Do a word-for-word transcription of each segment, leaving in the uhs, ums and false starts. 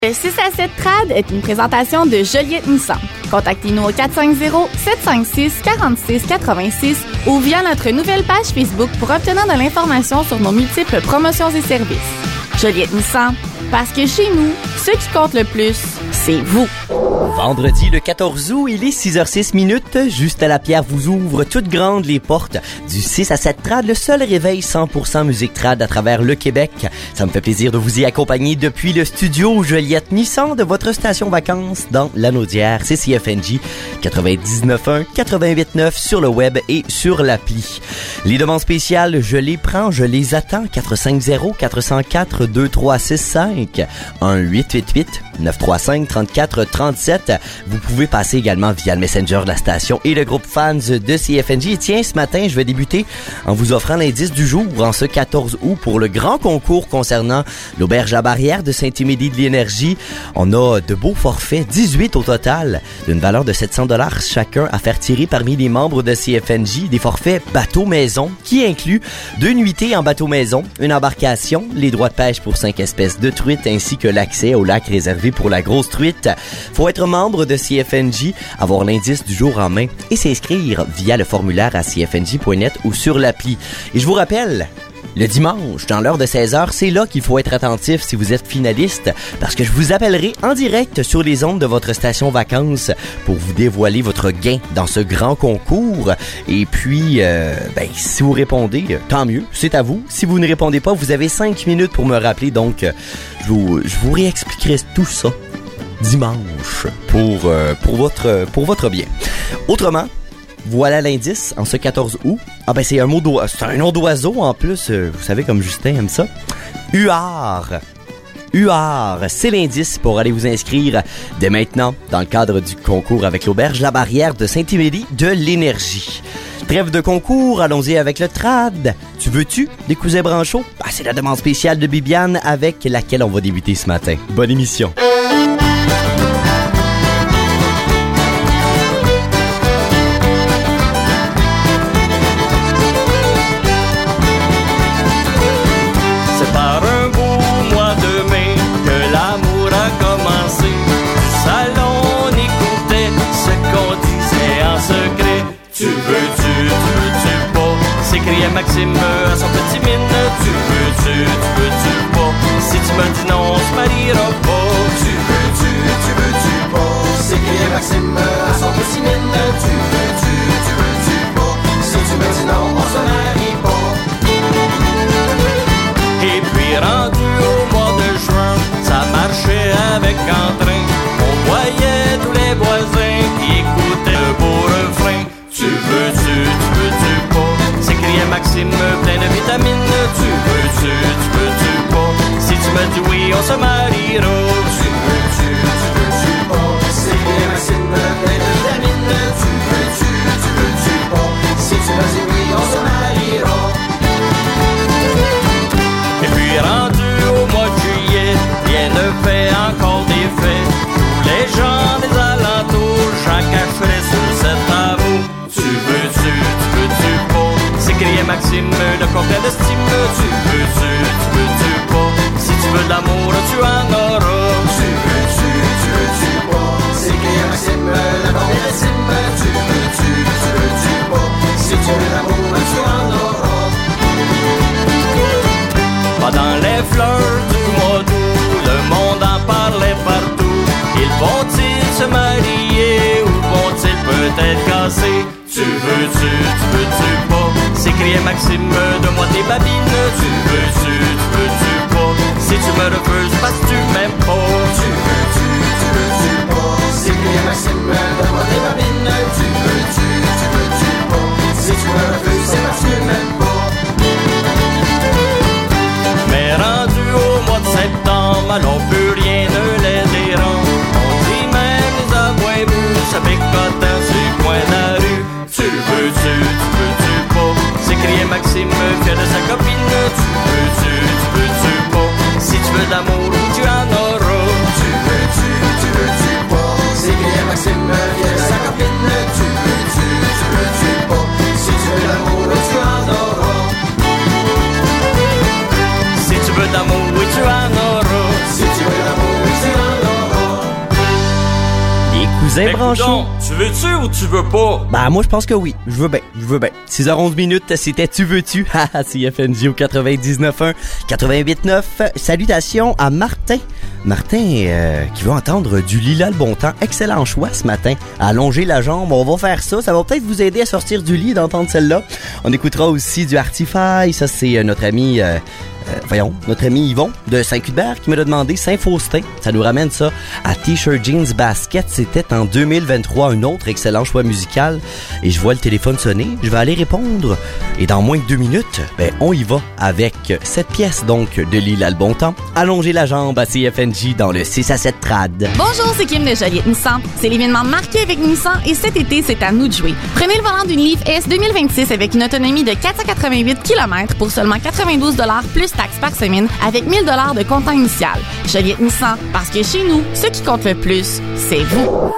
Le six à sept Trad est une présentation de Joliette Nissan. Contactez-nous au quatre cinq zéro, sept cinq six, quatre six huit six ou via notre nouvelle page Facebook pour obtenir de l'information sur nos multiples promotions et services. Joliette Nissan, parce que chez nous, ce qui compte le plus, c'est vous. Vendredi le quatorze août, il est six heures six minutes. Juste à la Pierre vous ouvre toutes grandes les portes du six à sept Trad, le seul réveil cent pour cent musique trad à travers le Québec. Ça me fait plaisir de vous y accompagner depuis le studio Joliette Nissan de votre station vacances dans Lanaudière, C C F N J quatre-vingt-dix-neuf point un, quatre-vingt-huit point neuf sur le web et sur l'appli. Les demandes spéciales, je les prends, je les attends. quatre cinq zéro, quatre zéro quatre, deux trois six cinq, un huit huit huit, neuf trois cinq, trente-quatre trente-sept. Vous pouvez passer également via le Messenger de la station et le groupe fans de C F N J. Et tiens, ce matin, je vais débuter en vous offrant l'indice du jour en ce quatorze août pour le grand concours concernant l'Auberge La Barrière de Saint-Émilie de l'Énergie. On a de beaux forfaits, dix-huit au total, d'une valeur de sept cents dollars chacun à faire tirer parmi les membres de C F N J. Des forfaits bateau-maison qui incluent deux nuitées en bateau-maison, une embarcation, les droits de pêche pour cinq espèces de truites ainsi que l'accès au lac réservé pour la grosse truite. Faut être membre de C F N J, avoir l'indice du jour en main et s'inscrire via le formulaire à c f n j point net ou sur l'appli. Et je vous rappelle, le dimanche, dans l'heure de seize heures, c'est là qu'il faut être attentif si vous êtes finaliste, parce que je vous appellerai en direct sur les ondes de votre station vacances pour vous dévoiler votre gain dans ce grand concours. Et puis, euh, ben, si vous répondez, tant mieux, c'est à vous. Si vous ne répondez pas, vous avez cinq minutes pour me rappeler, donc je vous, je vous réexpliquerai tout ça dimanche pour, euh, pour, votre, pour votre bien. Autrement, voilà l'indice en ce quatorze août. Ah ben c'est un mot d'oiseau, c'est un nom d'oiseau en plus, euh, vous savez comme Justin aime ça. Huard. Huard, c'est l'indice pour aller vous inscrire dès maintenant dans le cadre du concours avec l'Auberge La Barrière de Saint-Émilie de l'Énergie. Trêve de concours, allons-y avec le trad. Tu veux-tu des cousins Branchot? Ah, c'est la demande spéciale de Bibiane avec laquelle on va débuter ce matin. Bonne émission. Maxime à son petit mine. Tu veux-tu, tu veux-tu pas? Si tu me dis non, on se mariera pas. Tu veux-tu, tu veux-tu pas? C'est crié Maxime à son petit mine. Tu veux-tu, tu veux-tu pas? Si tu me dis non, on se marie pas. Et puis rendu au mois de juin, ça marchait avec entrain. On voyait tous les voisins qui écoutaient le beau refrain. Tu veux-tu, tu veux-tu pas? C'est crié Maxime, plein de vitamines. Tu veux-tu, tu veux-tu pas? Si tu me dis oui, on se mariera. Tu veux-tu, tu veux-tu pas? C'est crié Maxime, plein de vitamines. Tu veux-tu, tu veux-tu pas? Si tu me dis oui, on se mariera. Et puis rendu au mois de juillet, rien ne fait encore des faits. Tous les gens des alentours, chacun ferait sur cet amour. Tu veux-tu, tu veux-tu pas? C'est crié Maxime, le complet d'estime. Tu veux-tu, tu veux-tu pas? Si tu veux de l'amour, tu en auras. Tu veux-tu, tu veux-tu pas? C'est crié Maxime, le complet d'estime. Tu veux-tu, tu veux-tu pas? Si tu veux de l'amour, tu en auras. Pendant les fleurs du mois d'août, le monde en parlait partout. Ils vont-ils se marier ou vont-ils peut-être casser? Tu veux-tu, tu veux-tu pas? C'est crié Maxime, donne-moi tes babines. Tu veux-tu, tu veux-tu pas? Si tu me refuses, parce que tu m'aimes pas. Tu veux-tu, tu veux-tu pas? C'est crié Maxime, donne-moi tes babines. Tu veux-tu, tu veux-tu pas? Si tu me refuses, c'est parce que tu m'aimes pas. Mais rendu au mois de septembre, alors plus rien ne les dérange. On dit même les avoirs bus avec cotin sur le coin de la rue. Tu veux-tu, tu veux-tu pas? C'est crié Maxime, fier de sa copine. Tu veux-tu, tu veux-tu pas? Si tu veux de l'amour, tu en auras. cousin Mais Branchou. coudonc, tu veux-tu ou tu veux pas? Ben, moi, je pense que oui. Je veux bien. Je veux bien. six heures onze minutes, c'était Tu veux-tu? Haha, C F N J au quatre-vingt-dix-neuf un, quatre-vingt-huit neuf. Salutations à Martin. Martin, euh, qui veut entendre du Lila le bon temps. Excellent choix ce matin. Allonger la jambe. On va faire ça. Ça va peut-être vous aider à sortir du lit d'entendre celle-là. On écoutera aussi du Artify. Ça, c'est euh, notre ami... Euh, Euh, voyons, notre ami Yvon de Saint-Cuthbert qui m'a demandé Saint-Faustin. Ça nous ramène ça à T-shirt Jeans Basket. C'était en deux mille vingt-trois, un autre excellent choix musical. Et je vois le téléphone sonner. Je vais aller répondre. Et dans moins de deux minutes, ben, on y va avec cette pièce donc de Lila le bon temps. Allonger la jambe à C F N J dans le six à sept trad. Bonjour, c'est Kim de Joliette Nissan. C'est l'événement marqué avec Nissan et cet été, c'est à nous de jouer. Prenez le volant d'une Leaf S deux mille vingt-six avec une autonomie de quatre cent quatre-vingt-huit kilomètres pour seulement quatre-vingt-douze dollars plus taxes par semaine avec mille dollars de comptant initial. Joliette Nissan, parce que chez nous, ce qui compte le plus, c'est vous.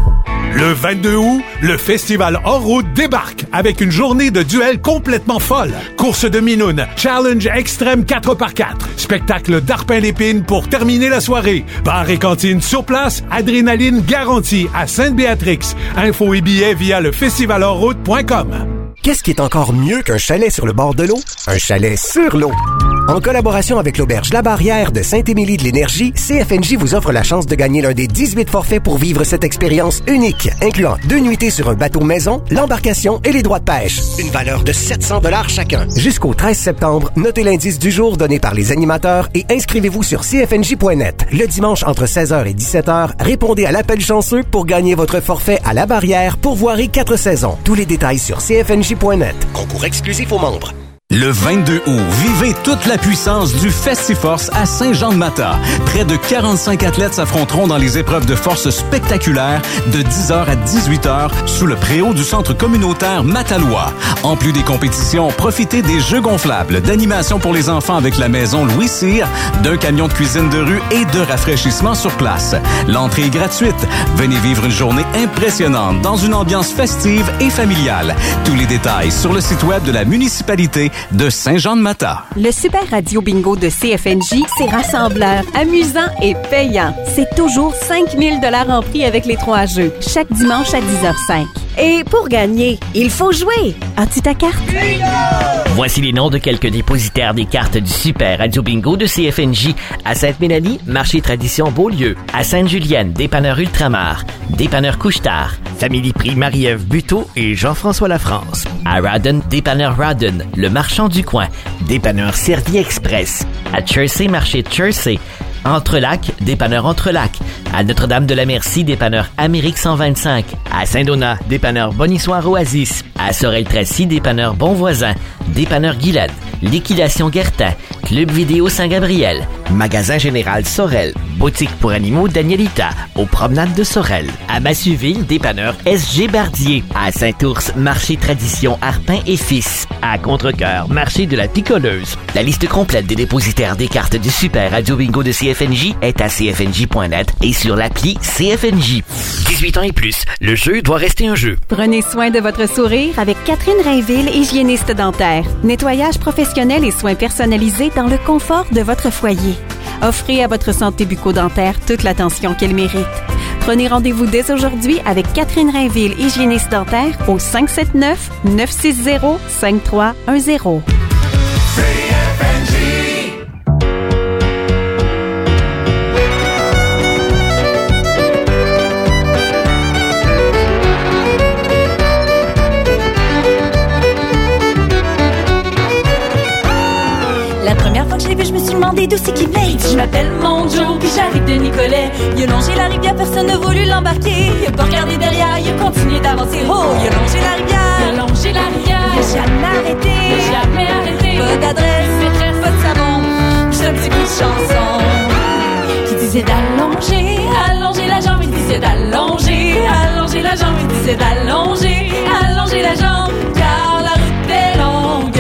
Le vingt-deux août, le festival hors-route débarque avec une journée de duel complètement folle. Course de Minoune, challenge extrême quatre par quatre, spectacle d'Arpin-l'Épine pour terminer la soirée. Bar et cantine sur place, adrénaline garantie à Sainte-Béatrix. Infos et billets via le festival hors route point com. Qu'est-ce qui est encore mieux qu'un chalet sur le bord de l'eau? Un chalet sur l'eau. En collaboration avec l'Auberge La Barrière de Saint-Émilie de l'Énergie, C F N J vous offre la chance de gagner l'un des dix-huit forfaits pour vivre cette expérience unique, incluant deux nuitées sur un bateau maison, l'embarcation et les droits de pêche. Une valeur de sept cents dollars chacun. Jusqu'au treize septembre, notez l'indice du jour donné par les animateurs et inscrivez-vous sur c f n j point net. Le dimanche entre seize heures et dix-sept heures, répondez à l'appel chanceux pour gagner votre forfait à La Barrière pour voirie quatre saisons. Tous les détails sur c f n j point net. Concours exclusif aux membres. Le vingt-deux août, vivez toute la puissance du Festiforce à Saint-Jean-de-Matha. Près de quarante-cinq athlètes s'affronteront dans les épreuves de force spectaculaires de dix heures à dix-huit heures sous le préau du centre communautaire Matalois. En plus des compétitions, profitez des jeux gonflables, d'animation pour les enfants avec la maison Louis Cyr, d'un camion de cuisine de rue et de rafraîchissement sur place. L'entrée est gratuite. Venez vivre une journée impressionnante dans une ambiance festive et familiale. Tous les détails sur le site web de la municipalité de Saint-Jean-de-Matha. Le Super Radio Bingo de C F N J, c'est rassembleur, amusant et payant. C'est toujours cinq mille dollars en prix avec les trois jeux, chaque dimanche à dix heures cinq. Et pour gagner, il faut jouer. As-tu ta carte? Voici les noms de quelques dépositaires des cartes du Super Radio Bingo de C F N J. À Sainte-Mélanie, Marché Tradition Beaulieu. À Sainte-Julienne, Dépanneur Ultramar. Dépanneur Couche-Tard. Famille Prix Marie-Ève Buteau et Jean-François Lafrance. À Radon, Dépanneur Radon. Le Marchand du Coin. Dépanneur Servie Express. À Chersey, Marché Chersey. Entrelac, dépanneur Entrelac. À Notre-Dame-de-la-Merci, dépanneur Amérique cent vingt-cinq. À Saint-Donat, dépanneur Bonissoir Oasis. À Sorel-Tracy, dépanneur Bonvoisin. Dépanneur Guilade. Liquidation Guertin. Club Vidéo Saint-Gabriel. Magasin Général Sorel. Boutique pour animaux Danielita. Aux promenades de Sorel. À Massuville, dépanneur S G Bardier. À Saint-Ours, Marché Tradition Arpin et Fils. À Contrecoeur, Marché de la Picoleuse. La liste complète des dépositaires des cartes du Super Radio Bingo de C F N J est à c f n j point net et sur l'appli C F N J. dix-huit ans et plus, le jeu doit rester un jeu. Prenez soin de votre sourire avec Catherine Rainville, hygiéniste dentaire. Nettoyage professionnel et soins personnalisés dans le confort de votre foyer. Offrez à votre santé bucco-dentaire toute l'attention qu'elle mérite. Prenez rendez-vous dès aujourd'hui avec Catherine Rainville, hygiéniste dentaire au cinq sept neuf, neuf six zéro, cinq trois un zéro. La première fois que je l'ai vu, je me suis demandé d'où c'est qu'il venait. Il dit, je m'appelle Monjo, puis j'arrive de Nicolet. Il a longé la rivière, personne n'a voulu l'embarquer. Il a pas regardé derrière, il a continué d'avancer. Oh, il a longé la rivière, il a longé la rivière. Il a jamais arrêté, il a jamais arrêté. Pas d'adresse, maîtresse, pas de savon, juste un petit bout de chanson qui disait d'allonger, allonger la jambe. Il disait d'allonger, allonger la jambe. Il disait d'allonger, allonger la jambe. Car la route est longue.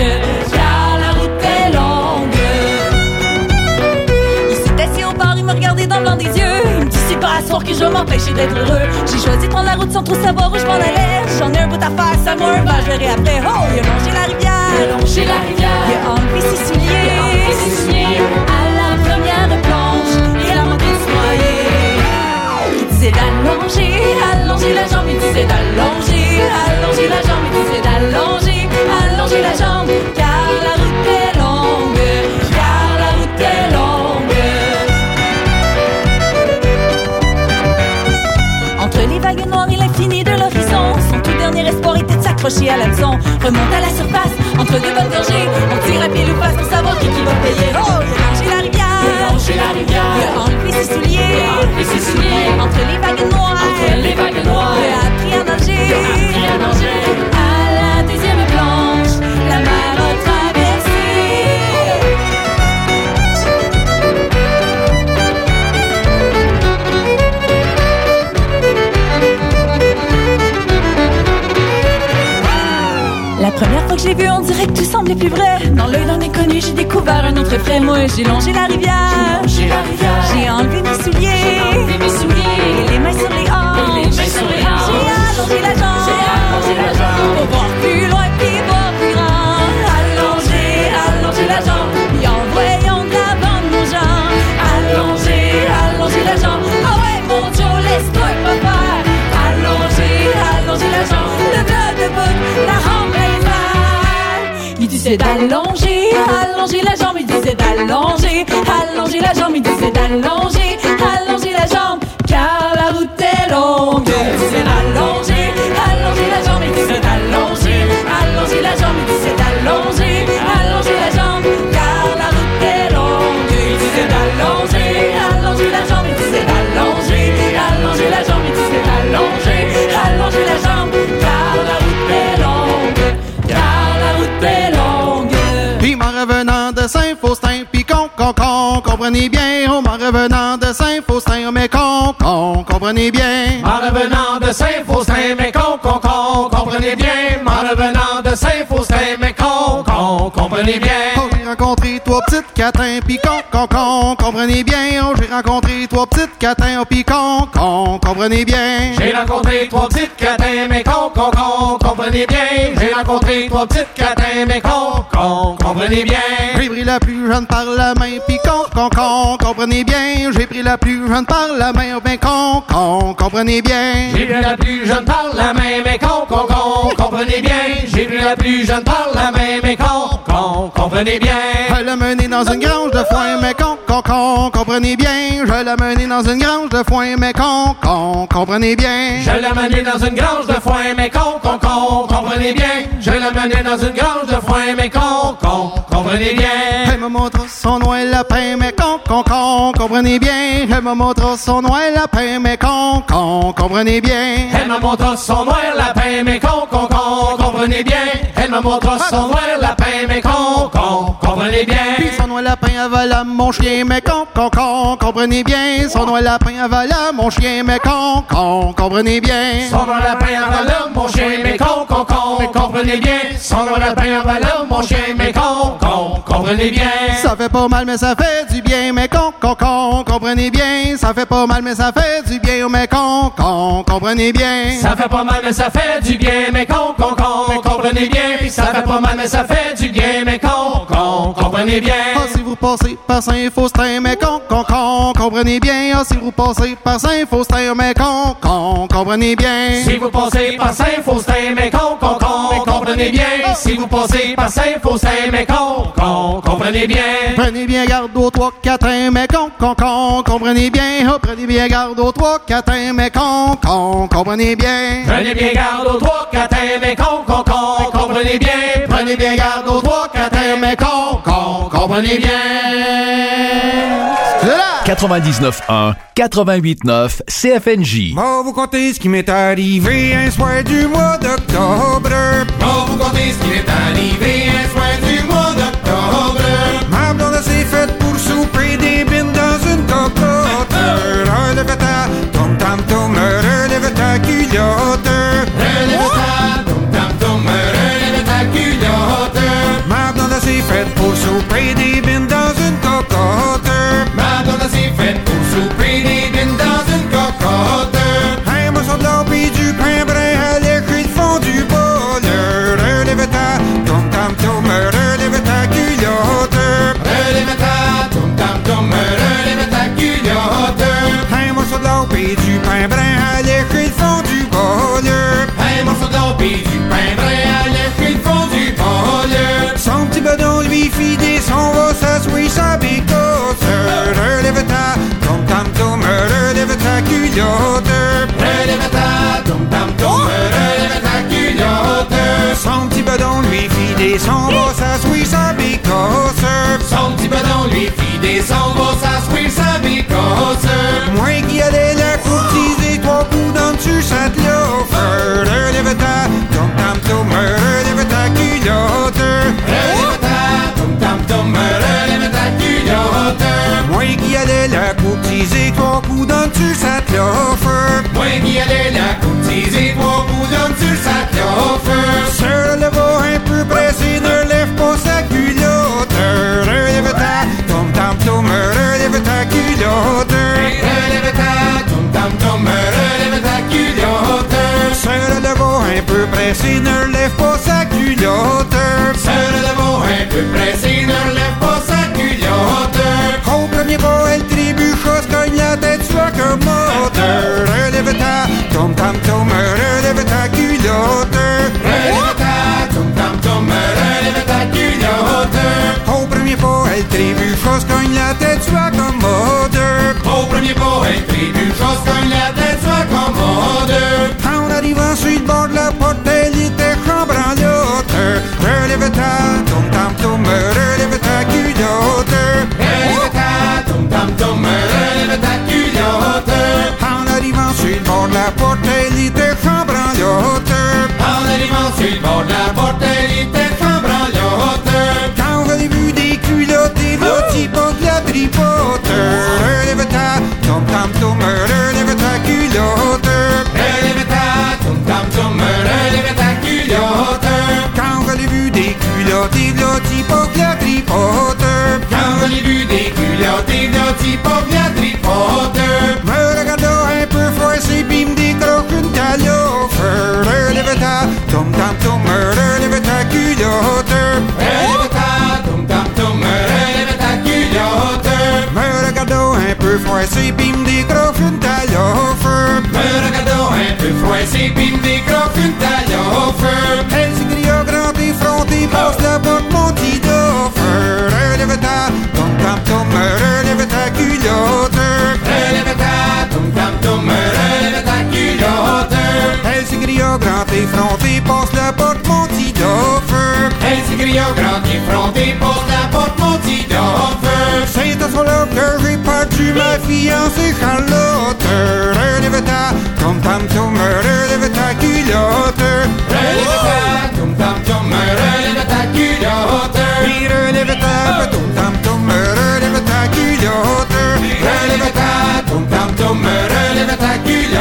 Il m'a regardé dans le blanc des yeux. Il me dit c'est pas à soir que je vais m'empêcher d'être heureux. J'ai choisi de prendre la route sans trop savoir où je m'en allais. J'en ai un bout à faire, ça m'a un ben je verrai après. Oh, il a longé la rivière, il a longé la rivière. Il a enlevé ses souliers, il a enlevé ses souliers. À la première plonge, il a monté se noyer. Il disait d'allonger, allonger accroché à l'hameçon. Remonte à la surface, entre deux bonnes gorgées. On tire à pied ou face pour savoir qui qui va payer. Oh, il a longé la rivière, il a longé la rivière. Il a enlevé ses souliers, il a enlevé ses souliers. Entre les vagues noires, entre les vagues noires. Il a appris à nager, il a appris à nager. À la deuxième planche, la mer a traversé. La première fois que je l'ai vu, on dirait que tout semblait plus vrai. Dans l'œil d'un inconnu, j'ai découvert un autre effet. Moi, j'ai longé la rivière, j'ai longé la rivière. J'ai enlevé mes souliers, j'ai enlevé mes souliers. Et les mains sur les hanches, et les mains sur les hanches. J'ai allongé la jambe, j'ai allongé la jambe. Pour voir plus loin, puis voir plus grand. Allongé, allongé la jambe. Puis en voyant de l'avant de nos jambes. Allongé, allongé la jambe. Ah ouais, mon Joe, laisse-toi pas faire. Allongé, allongé la jambe. Le bras debout, la rampe. Il disait d'allonger, allonger la jambe. Il disait d'allonger, allonger la jambe. Il disait d'allonger, allonger la jambe. Car la route est longue. Il disait d'allonger, allonger la jambe. Il disait d'allonger, allonger la jambe. Il disait d'allonger, allonger la jambe. Car la route est longue. Il disait d'allonger, allonger la jambe. Il disait d'allonger, allonger la jambe. Il disait d'allonger, allonger la jambe. Car la route est longue. Car la route est longue. Puis m'en revenant de Saint-Faustin, pis con, con, con, comprenez bien. Oh, m'en revenant de Saint-Faustin, mais con, con, comprenez bien. En revenant de Saint-Faustin, mais con, con, con, comprenez bien. En revenant de Saint-Faustin, mais con, con, comprenez bien. Oh, j'ai rencontré trois petites catins, pis con, con, con, comprenez bien. Oh, j'ai rencontré trois petites catins, oh, pis con, con, comprenez bien. J'ai rencontré trois petites catins, mais con, con, con, comprenez bien. J'ai rencontré trois petites catins, mais con, con, comprenez bien. J'ai pris la plus jeune par la main, pis con, con, con, comprenez bien. J'ai pris la plus jeune par la main, oh, ben con, con, comprenez bien. J'ai pris la plus jeune par la main, mais con, con, con, comprenez bien. J'ai pris la plus jeune par la main, mais con, con, comprenez bien. Je l'ai menée dans une grange de foin, mais con, con, con, comprenez bien. Je l'ai menée dans une grange de foin, mais con, con, comprenez bien. Je l'ai menée dans une grange de foin, mais con, con, con, comprenez bien. Je l'ai menée dans une grange de foin, mais con, con, comprenez bien. Elle me montre son noir lapin, mais con, con, con, comprenez bien. Elle me montre son noir lapin, mais con, con, comprenez bien. Elle me montre son noir lapin, mais con, con, con, comprenez bien. Elle me montre son noir lapin, mais con, con, comprenez bien. Puis son noir lapin avala mon chien, mais con, con, con, comprenez bien. Son noir lapin avala mon chien, mais con, con, comprenez bien. Son noir lapin avala mon chien, mais con, con, con, comprenez bien. Son noir lapin avala mon chien, mais con, con, comprenez bien. Ça fait pas mal, mais ça fait du bien, mais con, con, con, comprenez bien. Ça fait pas mal, mais ça fait du bien, mais con, con, comprenez bien. Ça fait pas mal, mais ça fait du bien, mais con, con, con, comprenez bien. Ça fait pas mal, mais ça fait du bien, mais con, con, comprenez bien. Ah, si vous passez par Saint-Faustin, mais con, con, con, comprenez bien. Ah, si vous passez par Saint-Faustin, mais con, con, comprenez bien. Si vous passez par Saint-Faustin, mais con, con, con, comprenez bien. Si vous passez par Saint-Faustin, mais con, con, comprenez bien. Prenez bien garde aux trois catins, mais con, con, con, comprenez bien. Oh, prenez bien garde aux trois catins, mais con, con, comprenez bien. Prenez bien garde aux trois catins, mais con, con, con, comprenez bien. Prenez bien garde aux trois catins, mais con, con, comprenez bien. quatre-vingt-dix-neuf un, quatre-vingt-huit neuf C F N J. Moi, vous comptez ce qui m'est arrivé un soir du mois d'octobre. Moi, vous comptez ce qui m'est arrivé un soir du mois d'octobre. Ma blonde s'est faite pour souper des bines dans une cocotte. Relève ta tom tam tom, relève ta culotte. Relève ta tom tam tom, relève ta culotte. Ma blonde s'est faite pour souper des bines dans une cocotte. Ma blonde s'est faite pour souper des bines dans une cocotte. Un morceau de l'eau pis du pain brin à l'écrit le fond du bol. Relève ta tom tam tom, relève ta culotte. Relève ta tom tam tom, relève ta culotte. Un morceau de l'eau pis du pain brin à l'écrit le fond du bol. Un morceau de l'eau pis du pain brin à l'écrit le fond du bol. Son petit bedon lui fit des sons, va s'asseoir sa bécosse. Relève ta tom tam tom, relève ta culotte. Relève ta tom tam tom, relève ta culotte. s'en va s'asseoir sa bécasse. Son petit bedon lui fit descendre, va s'asseoir sa bécasse. Moi qui allais la courtiser, trois coups dans dessus sa cloche. Relève-ta, tom tam tom, relève ta culotte. Relève-ta, tom tam tom, relève ta culotte. Moi qui allais la courtiser, trois coups dans dessus sa cloche. Moi qui allais la courtiser, trois coups dans dessus sa cloche. Se leva un peu pressé, ne lève pas sa culotte. Relève-ta, tom tam tom, relève ta culotte. Relève-ta, tom tam tom, relève ta culotte. Se leva un peu pressé, ne lève pas sa culotte. Se leva un peu pressé, ne lève pas sa culotte. Au premier pas, elle trébucha, se cogne la tête sur la commode. Relève-ta, tom tam tom, relève ta culotte. Relève-ta, tom tam tom, relève ta culotte. Au premier pas, elle trébucha, se cogne la tête sur la commode. Au premier pas, elle trébucha, se cogne la tête sur la commode. En arrivant sur le bord de la porte, elle était chambranlotte. Relève-ta, tom tam tom, relève ta culotte. Relève-ta, tom tam tom, relève ta culotte. En arrivant sur le bord de la porte, elle était chambranlotte. En arrivant sur le bord de la porte, elle était chambranlotte. Quand on a vu des culottes et l'autre pas de la tripote. Relève-ta, tom tam tom, relève ta culotte. Relève-ta, tom tam tom, relève ta culotte. Quand on a vu des culottes et l'autre pas de la tripote. Quand on a vu des culottes et l'autre pas de la tripote. Me regarda un peu froissé pis me décroche une calotte. Relève-ta, tom tam tom, relève ta culotte. Relève-ta, tom tam tom, relève ta culotte. Me regarda un peu froissé pis me décroche une calotte. Me regarda un peu froissé pis me décroche une calotte. Elle s'écria grand effronté, passe la porte mon petit doff. Relève-ta, tom tam tom, relève ta culotte. Relève-ta, tom tam tom, relève ta culotte. Elle s'écria grand effronté, passe la porte mon petit doff. Elle s'écria grand effronté, passe la porte mon petit doff. C'est à ce moment-là que j'ai perdu ma fiancée Charlotte. Relève-ta, tom tam tom, relève ta culotte. Relève-ta, tom tam tom, relève ta culotte. Puis relève-ta, tom tam tom, relève ta culotte. Relève-ta, tom tam tom, relève ta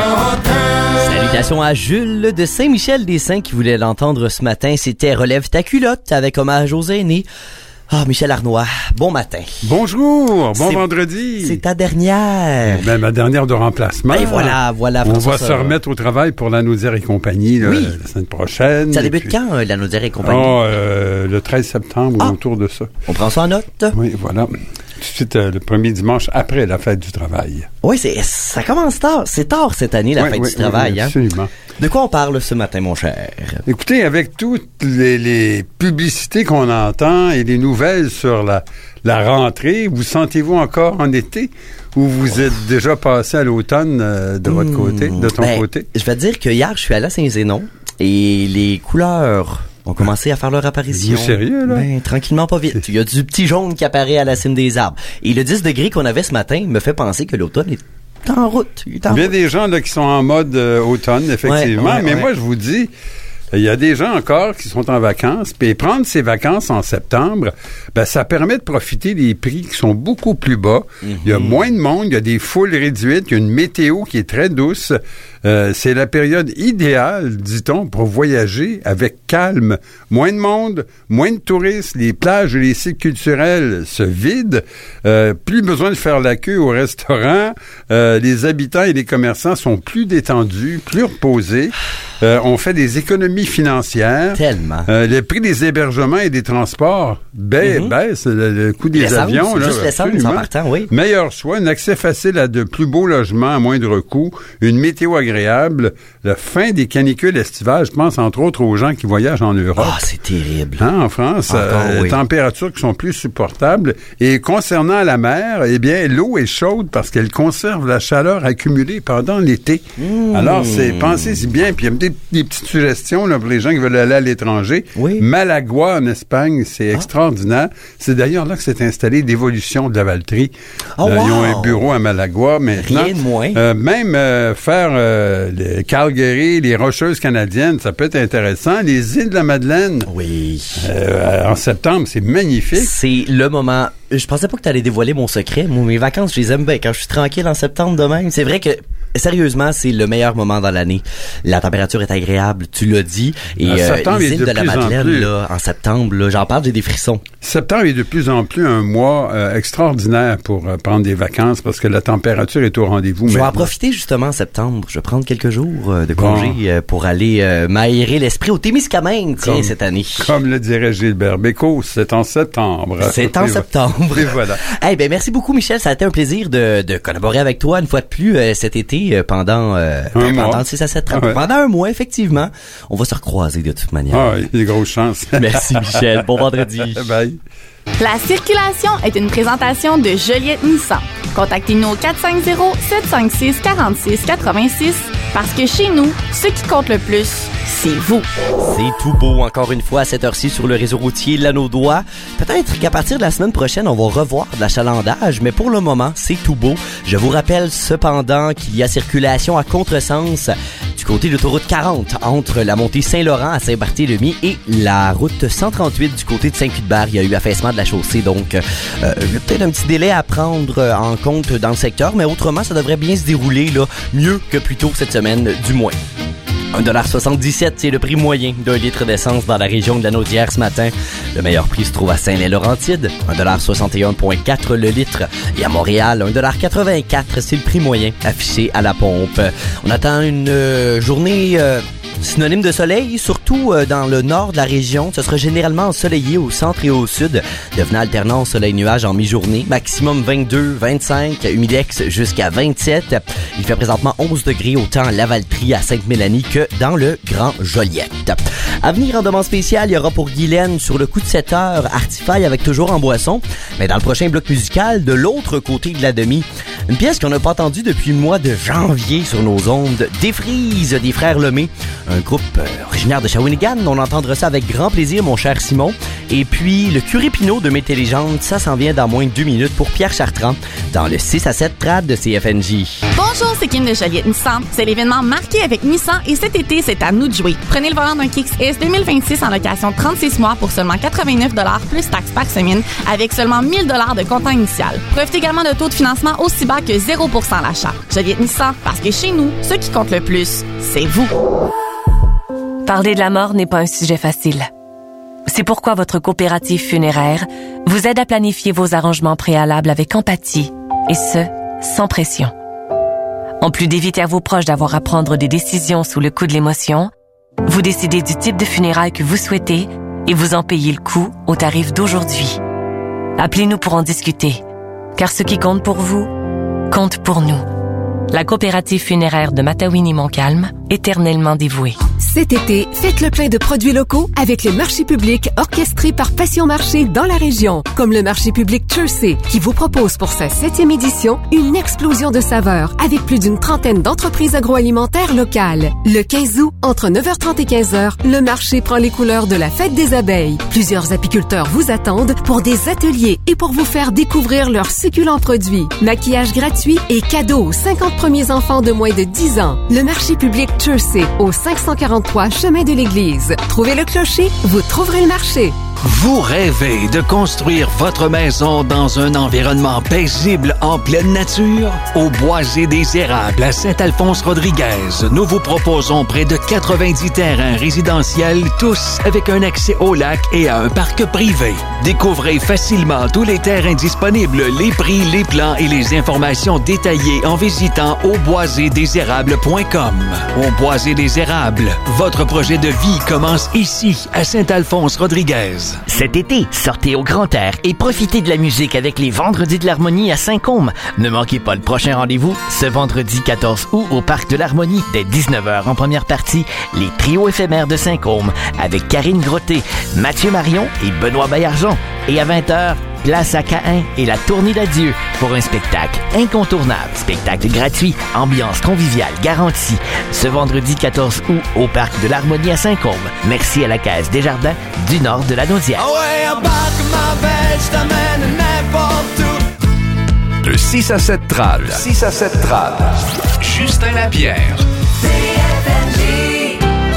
culotte. Salutations à Jules de Saint-Michel-des-Saints qui voulait l'entendre ce matin. C'était Relève ta culotte avec hommage aux aînés. Ah, Michel Arnois, bon matin. Bonjour, bon C'est- vendredi. C'est ta dernière. Ben, ma dernière de remplacement. Et voilà, voilà. On François va se Sorel. remettre au travail pour la Naudière et compagnie là, Oui. la semaine prochaine. Ça Et débute puis- quand, euh, la Naudière et compagnie? Oh, euh, le treize septembre Ah. ou autour de ça. On prend ça en note? Oui, voilà. Tout de suite, euh, le premier dimanche après la fête du travail. Oui, c'est, ça commence tard. C'est tard cette année, la Oui, fête oui, du travail. oui, hein? absolument. De quoi on parle ce matin, mon cher? Écoutez, avec toutes les, les publicités qu'on entend et les nouvelles sur la, la rentrée, vous sentez-vous encore en été ou vous êtes déjà passé à l'automne euh, de votre Hmm, côté, de ton ben, côté? Je vais te dire que hier, je suis allé à Saint-Zénon et les couleurs ont commencé à faire leur apparition. Vous sérieux, là? Ben, tranquillement, pas vite. Il y a du petit jaune qui apparaît à la cime des arbres. Et le dix degrés qu'on avait ce matin me fait penser que l'automne est en route. Il est en Il y a route. des gens là, qui sont en mode euh, automne, effectivement, Ouais, ouais, mais ouais. moi, je vous dis, il y a des gens encore qui sont en vacances, puis prendre ces vacances en septembre, ben ça permet de profiter des prix qui sont beaucoup plus bas. Il y a moins de monde, il y a des foules réduites, il y a une météo qui est très douce. Euh, c'est la période idéale, dit-on, pour voyager avec calme. Moins de monde, moins de touristes, les plages et les sites culturels se vident. Euh, plus besoin de faire la queue au restaurant. Euh, les habitants et les commerçants sont plus détendus, plus reposés. Euh, on fait des économies financières. Tellement. Euh, le prix des hébergements et des transports ba- Mhm. baisse. Le, le coût des L'essence, avions. Là, juste l'essence absolument. en partant, oui. Meilleur choix, un accès facile à de plus beaux logements à moindre coût, une météo agréable, la fin des canicules estivales. Je pense entre autres aux gens qui voyagent en Europe. Ah, c'est terrible. Hein, en France, Encore, euh, oui. températures qui sont plus supportables. Et concernant la mer, eh bien, l'eau est chaude parce qu'elle conserve la chaleur accumulée pendant l'été. Mmh. Alors, c'est, pensez-y bien. Puis il y a des des, des petites suggestions là, pour les gens qui veulent aller à l'étranger. Oui. Malagua, en Espagne, c'est ah. extraordinaire. C'est d'ailleurs là que s'est installée l'évolution de la Valtrie. Oh, euh, wow. Ils ont un bureau à Malagua maintenant. Rien de moins. Euh, même euh, faire euh, les Calgary, les Rocheuses canadiennes, ça peut être intéressant. Les îles de la Madeleine. Oui. Euh, en septembre, c'est magnifique. C'est le moment. Je pensais pas que tu allais dévoiler mon secret. Moi, mes vacances, je les aime bien. Quand je suis tranquille en septembre de même, c'est vrai que sérieusement, c'est le meilleur moment dans l'année. La température est agréable, tu l'as dit. Et en septembre, euh, les il est îles de de la plus en Madeleine, plus. là, en septembre, là, j'en parle, j'ai des frissons. Septembre est de plus en plus un mois euh, extraordinaire pour euh, prendre des vacances parce que la température est au rendez-vous. Je vais maintenant. en profiter justement en septembre. Je vais prendre quelques jours euh, de Bon. congé euh, pour aller euh, m'aérer l'esprit au Témiscamingue, tiens, Comme- cette année. Comme le dirait Gilbert Bécaud, c'est en septembre. C'est en Et septembre. Et voilà. Eh ben merci beaucoup Michel, ça a été un plaisir de, de collaborer avec toi une fois de plus euh, cet été euh, pendant euh, Un pendant mois. le six à sept Ah ouais. pendant un mois effectivement. On va se recroiser de toute manière. Ah, il y a des grosses chances. Merci Michel, bon vendredi. Bye. La circulation est une présentation de Joliette Nissan. Contactez-nous au quatre cinq zéro, sept cinq six, quatre six huit six parce que chez nous, ce qui compte le plus, c'est vous. C'est tout beau encore une fois à cette heure-ci sur le réseau routier Lanaudois. Peut-être qu'à partir de la semaine prochaine, on va revoir de l'achalandage, mais pour le moment, c'est tout beau. Je vous rappelle cependant qu'il y a circulation à contresens du côté de l'autoroute quarante entre la montée Saint-Laurent à Saint-Barthélemy et la route cent trente-huit du côté de Saint-Cuthbert. Il y a eu affaissement de la chaussée, donc euh, il y a peut-être un petit délai à prendre euh, en compte dans le secteur, mais autrement, ça devrait bien se dérouler là, mieux que plus tôt cette semaine, du moins. un dollar soixante-dix-sept, c'est le prix moyen d'un litre d'essence dans la région de la Naudière ce matin. Le meilleur prix se trouve à Saint-Lay-Laurentide, un dollar soixante et un virgule quatre le litre. Et à Montréal, un dollar quatre-vingt-quatre, c'est le prix moyen affiché à la pompe. On attend une euh, journée euh, synonyme de soleil, surtout euh, dans le nord de la région. Ce sera généralement ensoleillé au centre et au sud, devenant alternant soleil-nuage en mi-journée. Maximum vingt-deux, vingt-cinq, humidex jusqu'à vingt-sept. Il fait présentement onze degrés autant à Lavaltrie, à Sainte-Mélanie que dans le Grand Joliette. À venir en demande spéciale, il y aura pour Guylaine sur le coup de sept heures, Artifaille avec toujours en boisson. Mais dans le prochain bloc musical, de l'autre côté de la demi, une pièce qu'on n'a pas entendue depuis le mois de janvier sur nos ondes, Défrise des Frères Lemay, un groupe euh, originaire de Shawinigan. On entendra ça avec grand plaisir, mon cher Simon. Et puis, le Curé Pinot de Mété Légende, ça s'en vient dans moins de deux minutes pour Pierre Chartrand dans le six à sept trad de C F N J. Bonjour, c'est Kim de Joliette Nissan. C'est l'événement marqué avec Nissan et cet été, c'est à nous de jouer. Prenez le volant d'un Kicks S deux mille vingt-six en location trente-six mois pour seulement quatre-vingt-neuf dollars plus taxes par semaine avec seulement mille dollars de comptant initial. Profitez également de taux de financement aussi bas que zéro pour cent à l'achat. Joliette Nissan, parce que chez nous, ce qui compte le plus, c'est vous. Parler de la mort n'est pas un sujet facile. C'est pourquoi votre coopérative funéraire vous aide à planifier vos arrangements préalables avec empathie, et ce, sans pression. En plus d'éviter à vos proches d'avoir à prendre des décisions sous le coup de l'émotion, vous décidez du type de funérailles que vous souhaitez et vous en payez le coût au tarif d'aujourd'hui. Appelez-nous pour en discuter, car ce qui compte pour vous, compte pour nous. La coopérative funéraire de Matawini-Montcalm, éternellement dévouée. Cet été, faites le plein de produits locaux avec les marchés publics orchestrés par Passion Marché dans la région, comme le marché public Jersey, qui vous propose pour sa septième édition une explosion de saveurs avec plus d'une trentaine d'entreprises agroalimentaires locales. Le quinze août, entre neuf heures trente et quinze heures, le marché prend les couleurs de la fête des abeilles. Plusieurs apiculteurs vous attendent pour des ateliers et pour vous faire découvrir leurs succulents produits. Maquillage gratuit et cadeaux aux cinquante premiers enfants de moins de dix ans. Le marché public Jersey, au cinq cent quarante-trois chemin de l'Église. Trouvez le clocher, vous trouverez le marché. Vous rêvez de construire votre maison dans un environnement paisible en pleine nature? Au Boisé des Érables à Saint-Alphonse-Rodriguez, nous vous proposons près de quatre-vingt-dix terrains résidentiels, tous avec un accès au lac et à un parc privé. Découvrez facilement tous les terrains disponibles, les prix, les plans et les informations détaillées en visitant au boisé des érables point com. Au Boisé des Érables, votre projet de vie commence ici, à Saint-Alphonse-Rodriguez. Cet été, sortez au grand air et profitez de la musique avec les Vendredis de l'Harmonie à Saint-Côme. Ne manquez pas le prochain rendez-vous, ce vendredi quatorze août au Parc de l'Harmonie, dès dix-neuf heures en première partie, les trios éphémères de Saint-Côme avec Karine Grotté, Mathieu Marion et Benoît Baillargeon. Et à vingt heures, place à Caen et la tournée d'adieu pour un spectacle incontournable. Spectacle gratuit, ambiance conviviale garantie. Ce vendredi quatorze août au Parc de l'Harmonie à Saint-Côme. Merci à la Caisse Desjardins du nord de la Naudière. Ah ouais, embarque ma belle, je t'amène n'importe où. De six à sept trades. six à sept trades. Justin Lapierre. C F M G.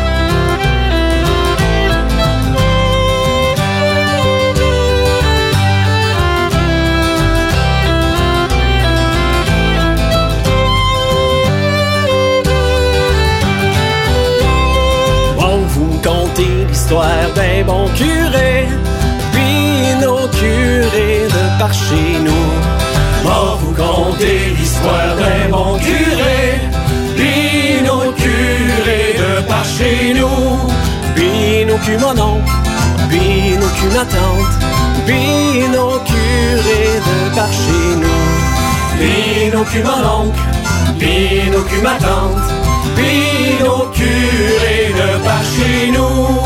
On vous conter l'histoire d'un bon curé, puis nos curés de par chez nous. On vous conter l'histoire d'un bon curé, puis nos curés de par chez nous. Puis nos culs mon oncle, puis nos culs ma tante, puis nos curés de par chez nous. Puis nos culs mon oncle, puis nos culs ma tante, puis nos curés de par chez nous.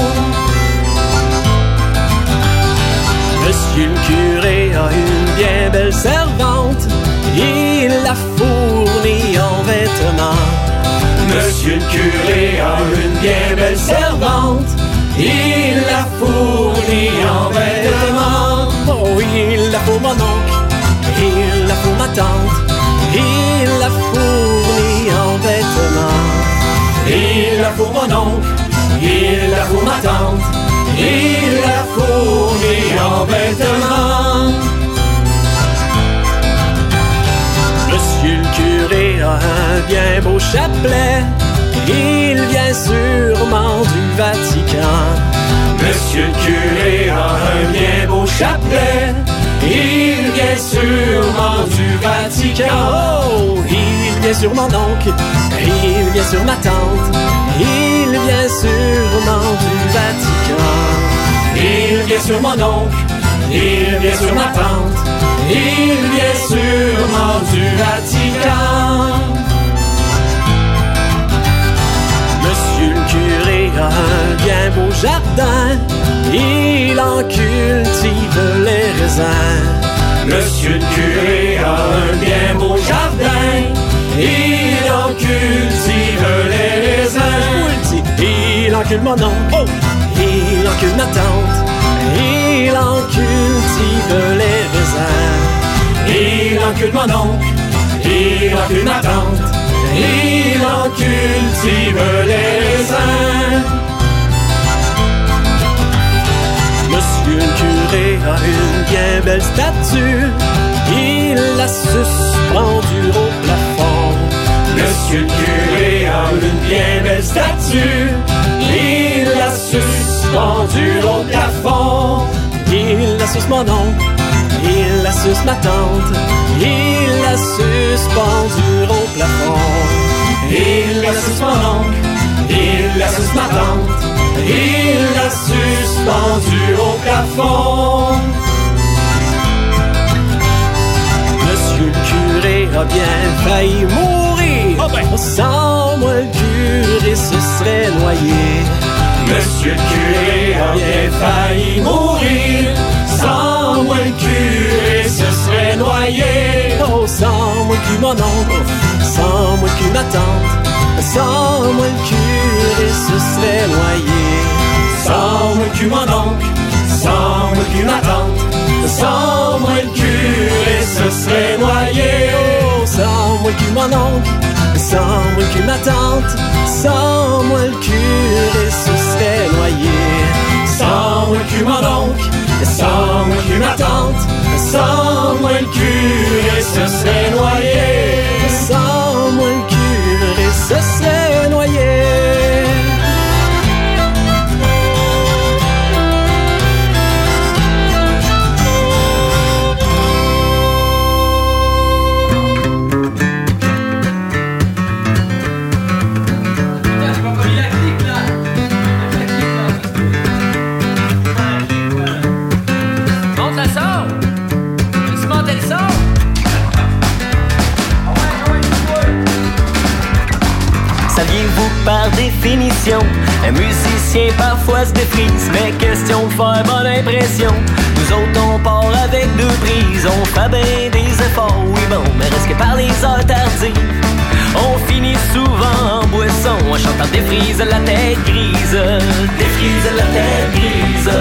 Monsieur le curé a une bien belle servante, il la fournit en vêtements. Monsieur le curé a une bien belle servante, il la fournit en vêtements. Oh, il la faut mon oncle, il la faut ma tante, il la fournit en vêtements. Il la faut mon oncle, il la faut ma tante, il la fournit en vêtements. Monsieur le curé a un bien beau chapelet, il vient sûrement du Vatican. Monsieur le curé a un bien beau chapelet, il vient sûrement du Vatican. Oh, il vient sur mon oncle, il vient sur ma tante, il vient sûrement du Vatican. Il vient sur mon oncle, il vient sur ma tante, il vient sûrement du Vatican. Monsieur le curé a un bien beau jardin, il en cultive les raisins. Monsieur le curé a un bien beau jardin, il en cultive les raisins. Je vous le dis, il encule mon oncle, oh, il encule ma tante, il en cultive les raisins. Il encule mon oncle, il encule ma tante, il en cultive les raisins. Monsieur le curé a une bien belle statue, il la suspendue au plafond. Monsieur le curé a une bien belle statue, il la suspendue au plafond. Il la suce mon oncle, il la suce ma tante, il la suspendue au plafond. Il la suce mon oncle, il la suce ma tante, il la suspendue au plafond. Monsieur le curé a bien failli mourir, oh ben. Sans moi le curé se serait noyé. Monsieur le curé a bien failli mourir, sans moi le curé se serait noyé. Oh, sans moi le cul mon oncle, sans moi le cul ma tante, sans moi le curé se serait noyé. Sans moi le cul mon oncle, sans moi le cul ma tante, sans moi le curé se serait noyé. Oh, sans moi le cul mon oncle, sans moi le cul ma tante, sans moi le curé se serait noyé. Sans moi le cul mon oncle, sans moi le cul ma tante, sans moi le curé se serait noyé. Sans moi le curé se serait noyé. Savez-vous que par définition, un musicien parfois se défrise, mais question de faire bonne impression. Nous autres on part avec deux prises, on fait bien des efforts, oui bon, mais reste que par les heures tardives, on finit souvent en boisson, en chantant des frises la tête grise, des frises la tête grise.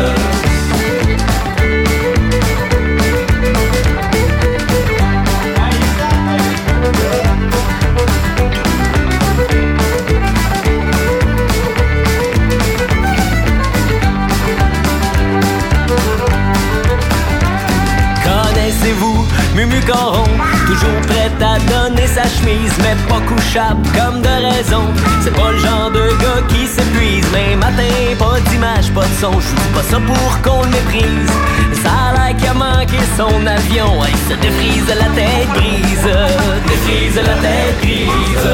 Connaissez-vous Mumu Coron, toujours prêt à donner sa chemise, mais pas couchable comme de raison. C'est pas le genre de gars qui s'épuise, mais matin, pas d'image, pas de son. Je dis pas ça pour qu'on le méprise, ça a l'air qu'il a manqué son avion. Il se défrise la tête grise, défrise la tête grise.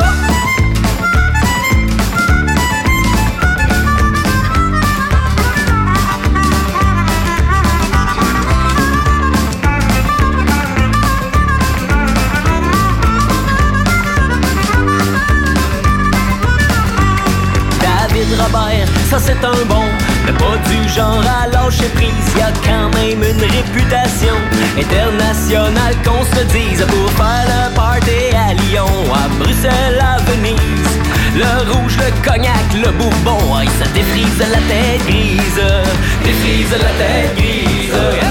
Robert, ça c'est un bon, mais pas du genre à lâcher prise. Y a quand même une réputation internationale qu'on se dise, pour faire le party à Lyon, à Bruxelles, à Venise. Le rouge, le cognac, le bourbon, ouais, ça défrise la tête grise, défrise la tête grise. Yeah.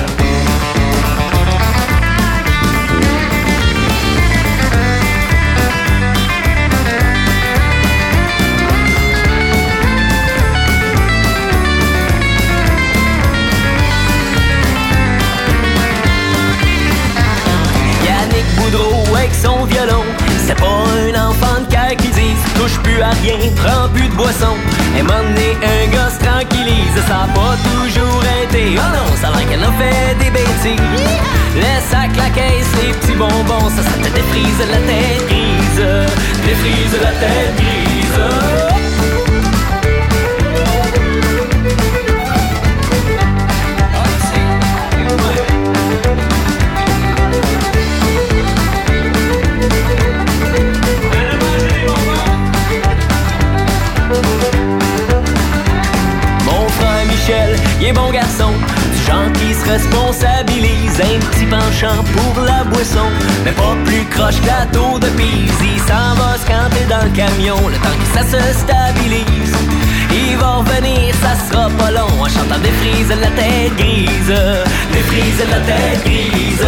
Avec son violon, c'est pas un enfant de cœur qui dise touche plus à rien, prends plus de boisson. Et m'emmener un gars se tranquillise, ça a pas toujours été. Oh non, ça a l'air qu'elle a fait des bêtises. Les sacs, la caisse, les petits bonbons, ça, ça te défrise la tête grise, défrise la tête grise. Il est bon garçon, du genre qui se responsabilise, un petit penchant pour la boisson, mais pas plus croche que la tour de Pise. Il s'en va se camper dans le camion, le temps que ça se stabilise. Il va revenir, ça sera pas long, en chantant des frises la tête grise, des frises la tête grise.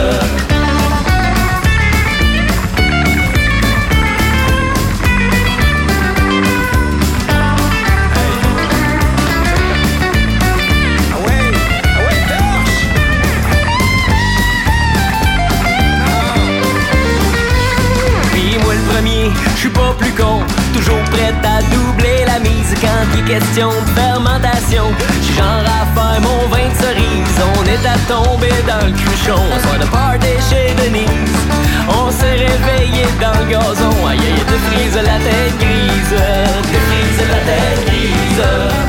Je suis pas plus con, toujours prêt à doubler la mise quand il est question de fermentation. J'suis genre à faire mon vin de cerise, on est à tomber dans le cruchon. On soit de party chez Denise, on s'est réveillé dans le gazon. Aïe aïe, défrise la tête grise, défrise la tête grise.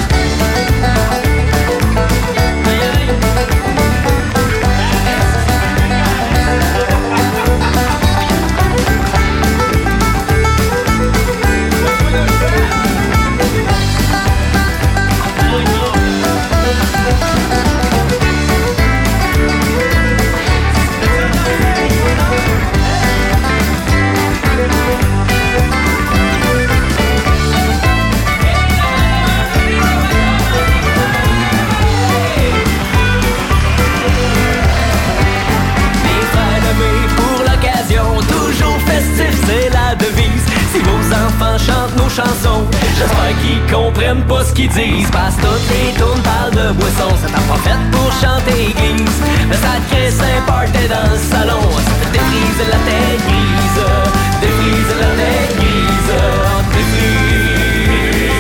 C'est la devise, si vos enfants chantent nos chansons, j'espère qu'ils comprennent pas ce qu'ils disent, parce que toutes les tunes parlent de boisson. Ça t'a pas fait pour chanter église, mais ça te crée un party dans le salon. Ça te défrise la tête grise, défrise la tête grise, défrise,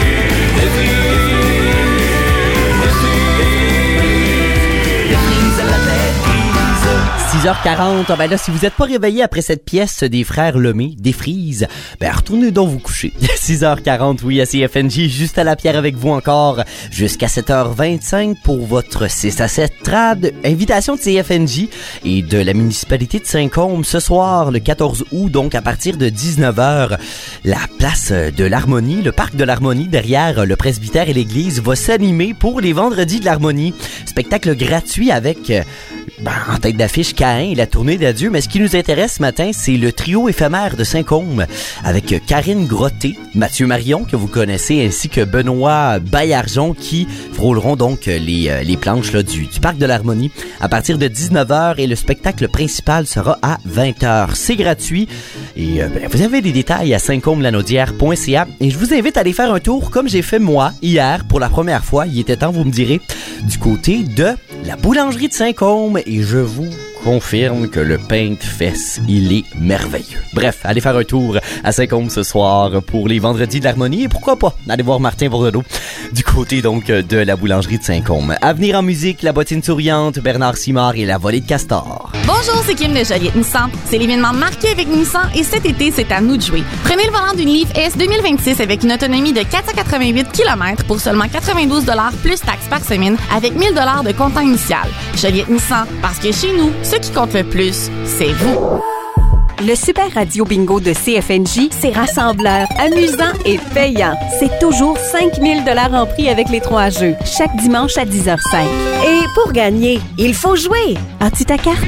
défrise, défrise, défrise la tête grise. six heures quarante. Ah ben là, si vous n'êtes pas réveillé après cette pièce des frères Lemay, des Frises, ben retournez donc vous coucher. six heures quarante, oui, à C F N J, juste à la pierre avec vous encore, jusqu'à sept heures vingt-cinq pour votre six à sept trad. Invitation de C F N J et de la municipalité de Saint-Côme ce soir, le quatorze août, donc à partir de dix-neuf heures. La place de l'Harmonie, le parc de l'Harmonie, derrière le presbytère et l'église, va s'animer pour les vendredis de l'Harmonie. Spectacle gratuit avec... Ben, en tête d'affiche, Caïn et la tournée d'adieu. Mais ce qui nous intéresse ce matin, c'est le trio éphémère de Saint-Côme avec Karine Grotté, Mathieu Marion, que vous connaissez, ainsi que Benoît Baillargeon, qui frôleront donc les, les planches là, du, du Parc de l'Harmonie à partir de dix-neuf heures et le spectacle principal sera à vingt heures. C'est gratuit et euh, ben, vous avez des détails à saint côme lanaudière point c a et je vous invite à aller faire un tour comme j'ai fait moi hier pour la première fois. Il était temps, vous me direz, du côté de la boulangerie de Saint-Côme et je vous confirme que le pain de fesses, il est merveilleux. Bref, allez faire un tour à Saint-Côme ce soir pour les vendredis de l'Harmonie et pourquoi pas aller voir Martin Bourdeau du côté donc de la boulangerie de Saint-Côme. À venir en musique, la bottine souriante, Bernard Simard et la volée de castor. Bonjour, c'est Kim de Joliette Nissan. C'est l'événement marqué avec Nissan et cet été, c'est à nous de jouer. Prenez le volant d'une Leaf S deux mille vingt-six avec une autonomie de quatre cent quatre-vingt-huit kilomètres pour seulement quatre-vingt-douze dollars plus taxes par semaine avec mille dollars de comptant initial. Joliette Nissan, parce que chez nous, ce qui compte le plus, c'est vous. Le Super Radio Bingo de C F N J, c'est rassembleur, amusant et payant. C'est toujours cinq mille dollars en prix avec les trois jeux, chaque dimanche à dix heures cinq. Et pour gagner, il faut jouer. As-tu ta carte?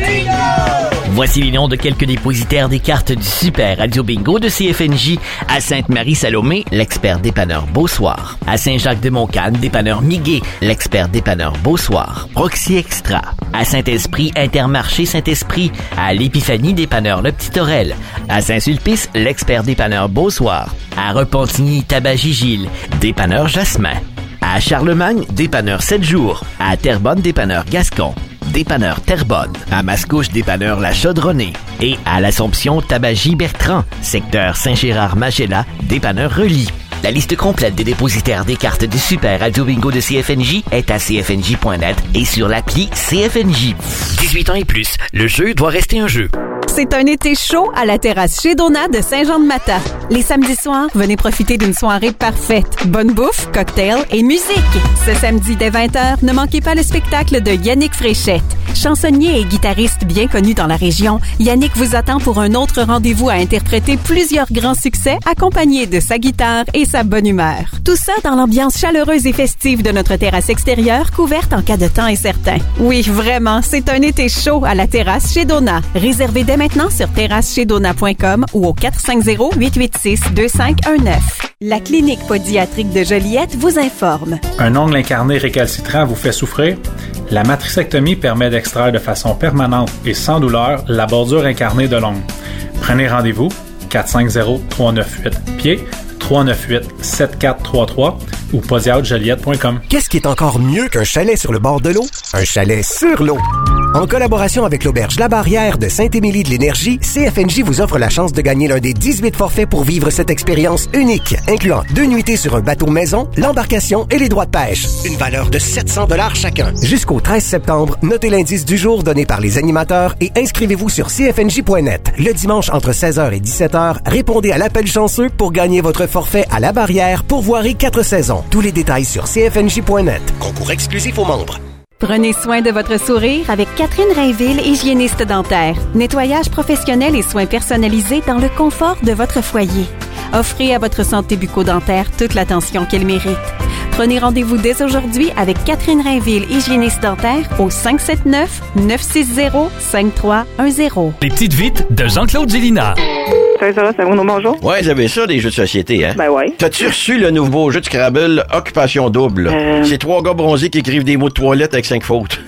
Voici les noms de quelques dépositaires des cartes du Super Radio Bingo de C F N J. À Sainte-Marie-Salomé, l'expert dépanneur Beausoir. À Saint-Jacques-de-Montcalm, dépanneur Miguet, l'expert dépanneur Beausoir. Roxy Extra. À Saint-Esprit, Intermarché Saint-Esprit. À l'Épiphanie, dépanneur Le Petit Orel. À Saint-Sulpice, l'expert dépanneur Beausoir. À Repentigny, Tabagie-Gilles, dépanneur Jasmin. À Charlemagne, dépanneur sept jours. À Terrebonne, dépanneur Gascon. Dépanneur Terrebonne. À Mascouche, dépanneur La Chaudronnée. Et à l'Assomption, Tabagie Bertrand. Secteur Saint-Gérard-Magella, dépanneur Relis. La liste complète des dépositaires des cartes du Super Radio Bingo de C F N J est à c f n j point net et sur l'appli C F N J. dix-huit ans et plus, le jeu doit rester un jeu. C'est un été chaud à la terrasse chez Donat de Saint-Jean-de-Mata. Les samedis soirs, venez profiter d'une soirée parfaite. Bonne bouffe, cocktails et musique. Ce samedi dès vingt heures, ne manquez pas le spectacle de Yannick Fréchette. Chansonnier et guitariste bien connu dans la région, Yannick vous attend pour un autre rendez-vous à interpréter plusieurs grands succès accompagnés de sa guitare et sa bonne humeur. Tout ça dans l'ambiance chaleureuse et festive de notre terrasse extérieure couverte en cas de temps incertain. Oui, vraiment, c'est un été chaud à la terrasse chez Donat. Réservez dès maintenant sur terrasse chez donat point com ou au quatre cinq zéro, huit huit six, deux cinq un neuf. La clinique podiatrique de Joliette vous informe. Un ongle incarné récalcitrant vous fait souffrir? La matricectomie permet d'extraire de façon permanente et sans douleur la bordure incarnée de l'ongle. Prenez rendez-vous quatre cinq zéro, trois neuf huit pieds, trois neuf huit, sept quatre trois trois ou podiatre joliette point com. Qu'est-ce qui est encore mieux qu'un chalet sur le bord de l'eau? Un chalet sur l'eau. En collaboration avec l'Auberge La Barrière de Saint-Émilie de l'Énergie, C F N J vous offre la chance de gagner l'un des dix-huit forfaits pour vivre cette expérience unique, incluant deux nuitées sur un bateau maison, l'embarcation et les droits de pêche. Une valeur de sept cents dollars chacun. Jusqu'au treize septembre, notez l'indice du jour donné par les animateurs et inscrivez-vous sur c f n j point net. Le dimanche entre seize heures et dix-sept heures, répondez à l'appel chanceux pour gagner votre forfait à La Barrière pour voirie quatre saisons. Tous les détails sur c f n j point net. Concours exclusif aux membres. Prenez soin de votre sourire avec Catherine Rainville, hygiéniste dentaire. Nettoyage professionnel et soins personnalisés dans le confort de votre foyer. Offrez à votre santé bucco-dentaire toute l'attention qu'elle mérite. Prenez rendez-vous dès aujourd'hui avec Catherine Rainville, hygiéniste dentaire, au cinq sept neuf, neuf six zéro, cinq trois un zéro. Les petites vites de Jean-Claude Gélina. Ça, ça, ça, bonjour. Ouais, j'avais ça, des jeux de société, hein? Ben ouais. T'as-tu reçu le nouveau jeu de Scrabble Occupation Double? Euh... C'est trois gars bronzés qui écrivent des mots de toilette avec cinq fautes.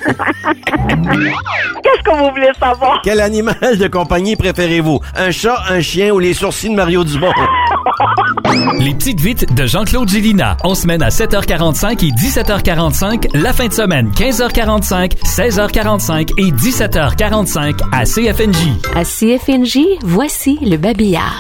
Qu'est-ce que vous voulez savoir? Quel animal de compagnie préférez-vous? Un chat, un chien ou les sourcils de Mario Dumont? Les petites vites de Jean-Claude Gélina. On semaine à sept heures quarante-cinq et dix-sept heures quarante-cinq. La fin de semaine, quinze heures quarante-cinq, seize heures quarante-cinq et dix-sept heures quarante-cinq à C F N J. À C F N J, voici le babillard.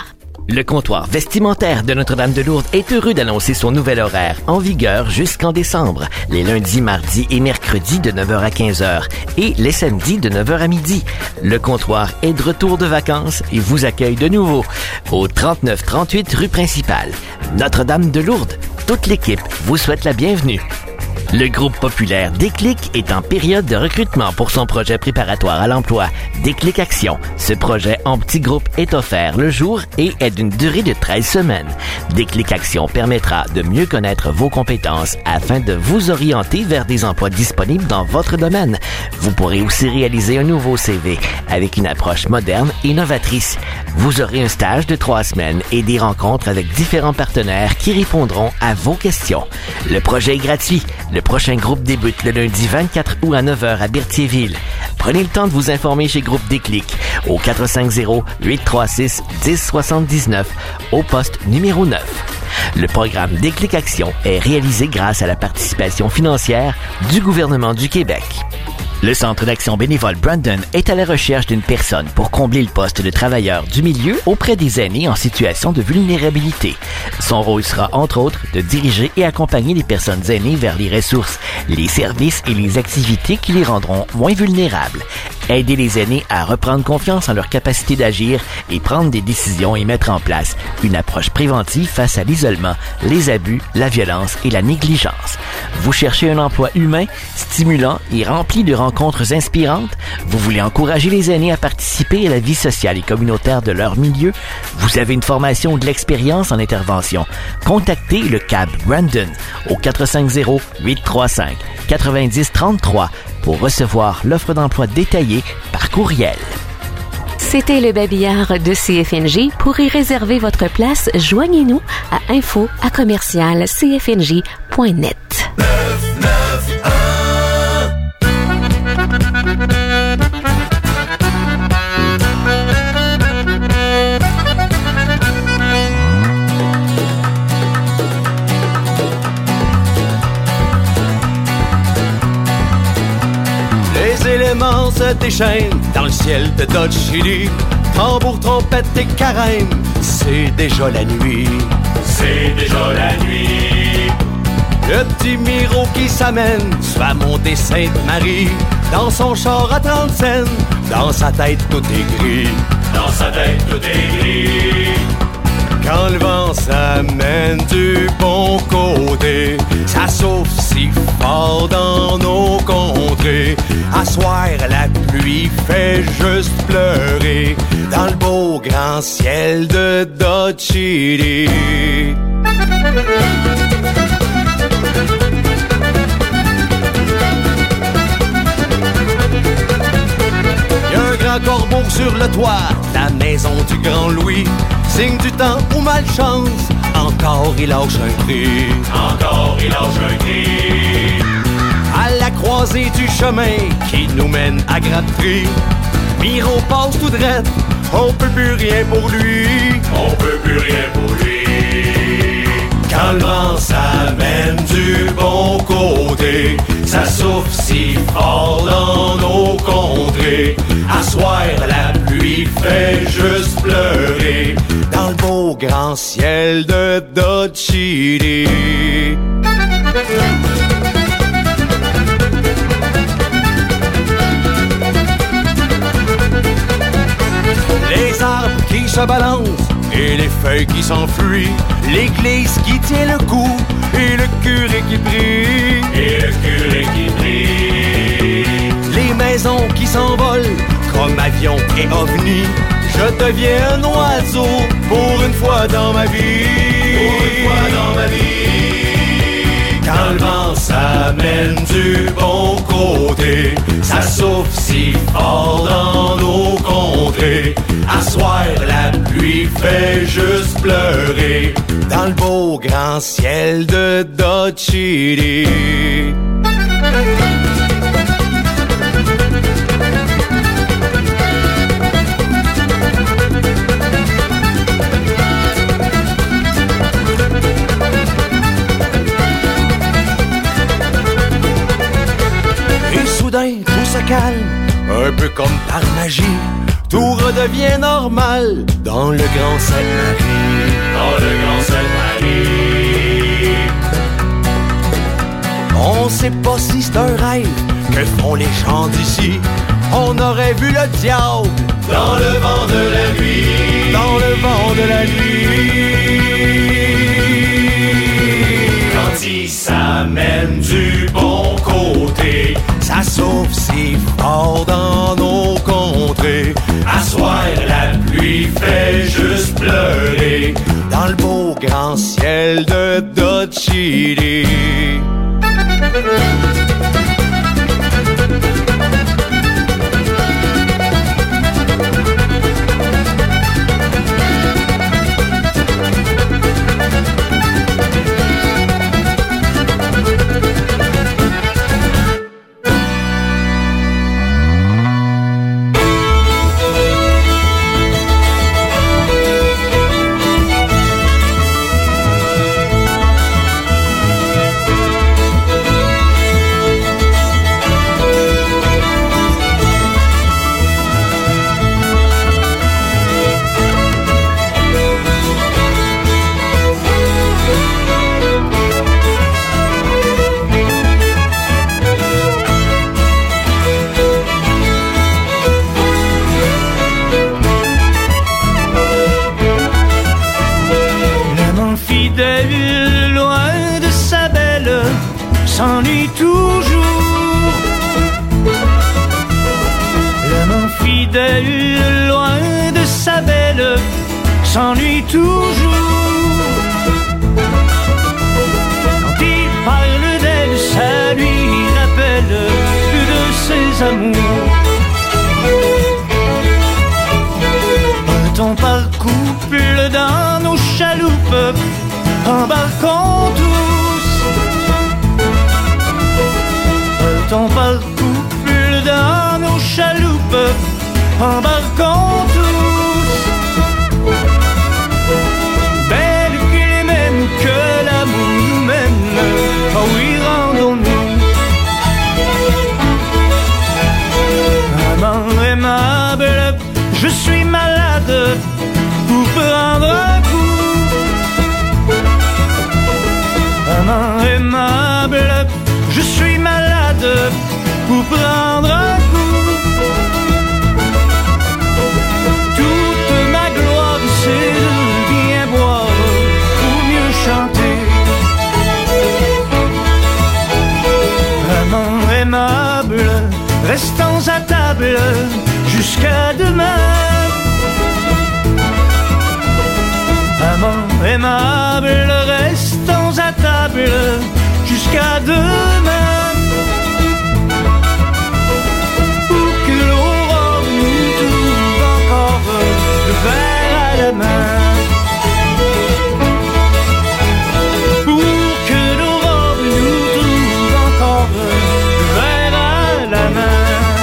Le comptoir vestimentaire de Notre-Dame-de-Lourdes est heureux d'annoncer son nouvel horaire, en vigueur jusqu'en décembre, les lundis, mardis et mercredis de neuf heures à quinze heures et les samedis de neuf heures à midi. Le comptoir est de retour de vacances et vous accueille de nouveau au trente-neuf trente-huit rue principale. Notre-Dame-de-Lourdes, toute l'équipe vous souhaite la bienvenue. Le groupe populaire Déclic est en période de recrutement pour son projet préparatoire à l'emploi, Déclic Action. Ce projet en petit groupe est offert le jour et est d'une durée de treize semaines. Déclic Action permettra de mieux connaître vos compétences afin de vous orienter vers des emplois disponibles dans votre domaine. Vous pourrez aussi réaliser un nouveau C V avec une approche moderne et novatrice. Vous aurez un stage de trois semaines et des rencontres avec différents partenaires qui répondront à vos questions. Le projet est gratuit. Le prochain groupe débute le lundi vingt-quatre août à neuf heures à Berthierville. Prenez le temps de vous informer chez Groupe Déclic au quatre cinq zéro, huit trois six, un zéro sept neuf au poste numéro neuf. Le programme Déclic Action est réalisé grâce à la participation financière du gouvernement du Québec. Le Centre d'action bénévole Brandon est à la recherche d'une personne pour combler le poste de travailleur du milieu auprès des aînés en situation de vulnérabilité. Son rôle sera, entre autres, de diriger et accompagner les personnes aînées vers les ressources, les services et les activités qui les rendront moins vulnérables. Aider les aînés à reprendre confiance en leur capacité d'agir et prendre des décisions et mettre en place une approche préventive face à l'isolement, les abus, la violence et la négligence. Vous cherchez un emploi humain, stimulant et rempli de rencontres inspirantes? Vous voulez encourager les aînés à participer à la vie sociale et communautaire de leur milieu? Vous avez une formation ou de l'expérience en intervention? Contactez le C A B Brandon au quatre cinq zéro, huit trois cinq, neuf zéro trois trois pour recevoir l'offre d'emploi détaillée par courriel. C'était le babillard de C F N J. Pour y réserver votre place, joignez-nous à info à commercial c f n j point net. Les éléments se déchaînent dans le ciel de Dodge City. Tambour, trompette et carême, c'est déjà la nuit. C'est déjà la nuit. Le petit Miro qui s'amène sur la montée Sainte-Marie. Dans son char à trente cents, dans sa tête tout est gris. Dans sa tête tout est gris. Quand le vent s'amène du bon côté, ça souffle si fort dans nos contrées. À soir, la pluie fait juste pleurer dans le beau grand ciel de Dodge City. Y'a un grand corbeau sur le toit, la maison du grand Louis. Signe du temps ou malchance, encore il lâche un cri. Encore il lâche un cri. À la croisée du chemin qui nous mène à Grapperie, Miro passe tout droit, on peut plus rien pour lui. On peut plus rien pour lui. Quand le vent s'amène du bon côté, ça souffle si fort dans nos contrées. À soir, la pluie fait juste pleurer dans le beau grand ciel de Dodge City. Les arbres qui se balancent et les feuilles qui s'enfuient, l'église qui tient le coup et le curé qui prie. Et le curé qui prie. Les maisons qui s'envolent comme avion et ovni. Je deviens un oiseau pour une fois dans ma vie. Pour une fois dans ma vie. Quand le vent s'amène du bon côté, ça souffle si fort dans nos contrées. À soir, la pluie fait juste pleurer dans le beau grand ciel de Dodge City. Et soudain, tout se calme, un peu comme par magie. tout redevient normal dans le Grand Sainte-Marie. Dans le Grand Sainte-Marie. On sait pas si c'est un rêve que font les gens d'ici. On aurait vu le diable dans le vent de la nuit. Dans le vent de la nuit. Quand il s'amène du bon côté, ça souffle si fort dans nos contrées. À soir, la pluie fait juste pleurer dans le beau grand ciel de Dodge City. S'ennuie toujours. L'amant fidèle, loin de sa belle, s'ennuie toujours. Quand il parle d'elle, ça lui rappelle de ses amours. Partons par couple dans nos chaloupes, embarquons tous. Partons par couple dans nos chaloupes, embarquons tous. Belle qu'il est même que l'amour nous mène, oh oui, rendons-nous. Amant aimable, je suis malade pour prendre un coup. Amant aimable, je suis malade pour prendre un coup. Toute ma gloire, c'est de bien boire pour mieux chanter. Amant aimable, restons à table jusqu'à demain. Amant aimable, restons à table jusqu'à demain. Pour que l'aurore nous trouve encore le verre à la main. Pour que l'aurore nous trouve encore le verre à la main.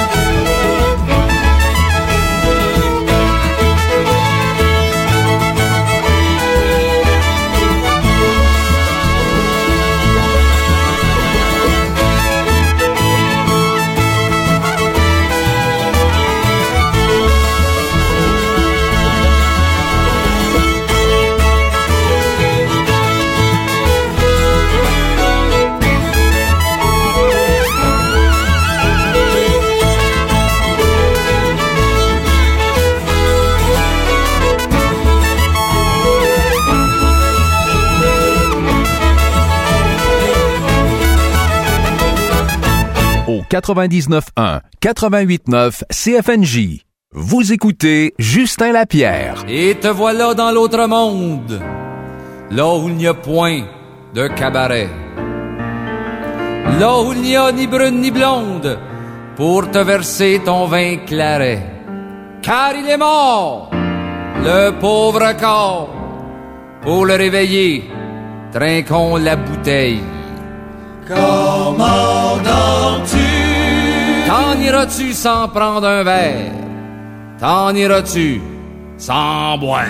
quatre-vingt-dix-neuf un, quatre-vingt-huit neuf C F N J. Vous écoutez Justin Lapierre. Et te voilà dans l'autre monde, là où il n'y a point de cabaret, là où il n'y a ni brune ni blonde pour te verser ton vin claret. Car il est mort, le pauvre corps. Pour le réveiller, trinquons la bouteille. Commandant-tu? T'en iras-tu sans prendre un verre? T'en iras-tu sans boire?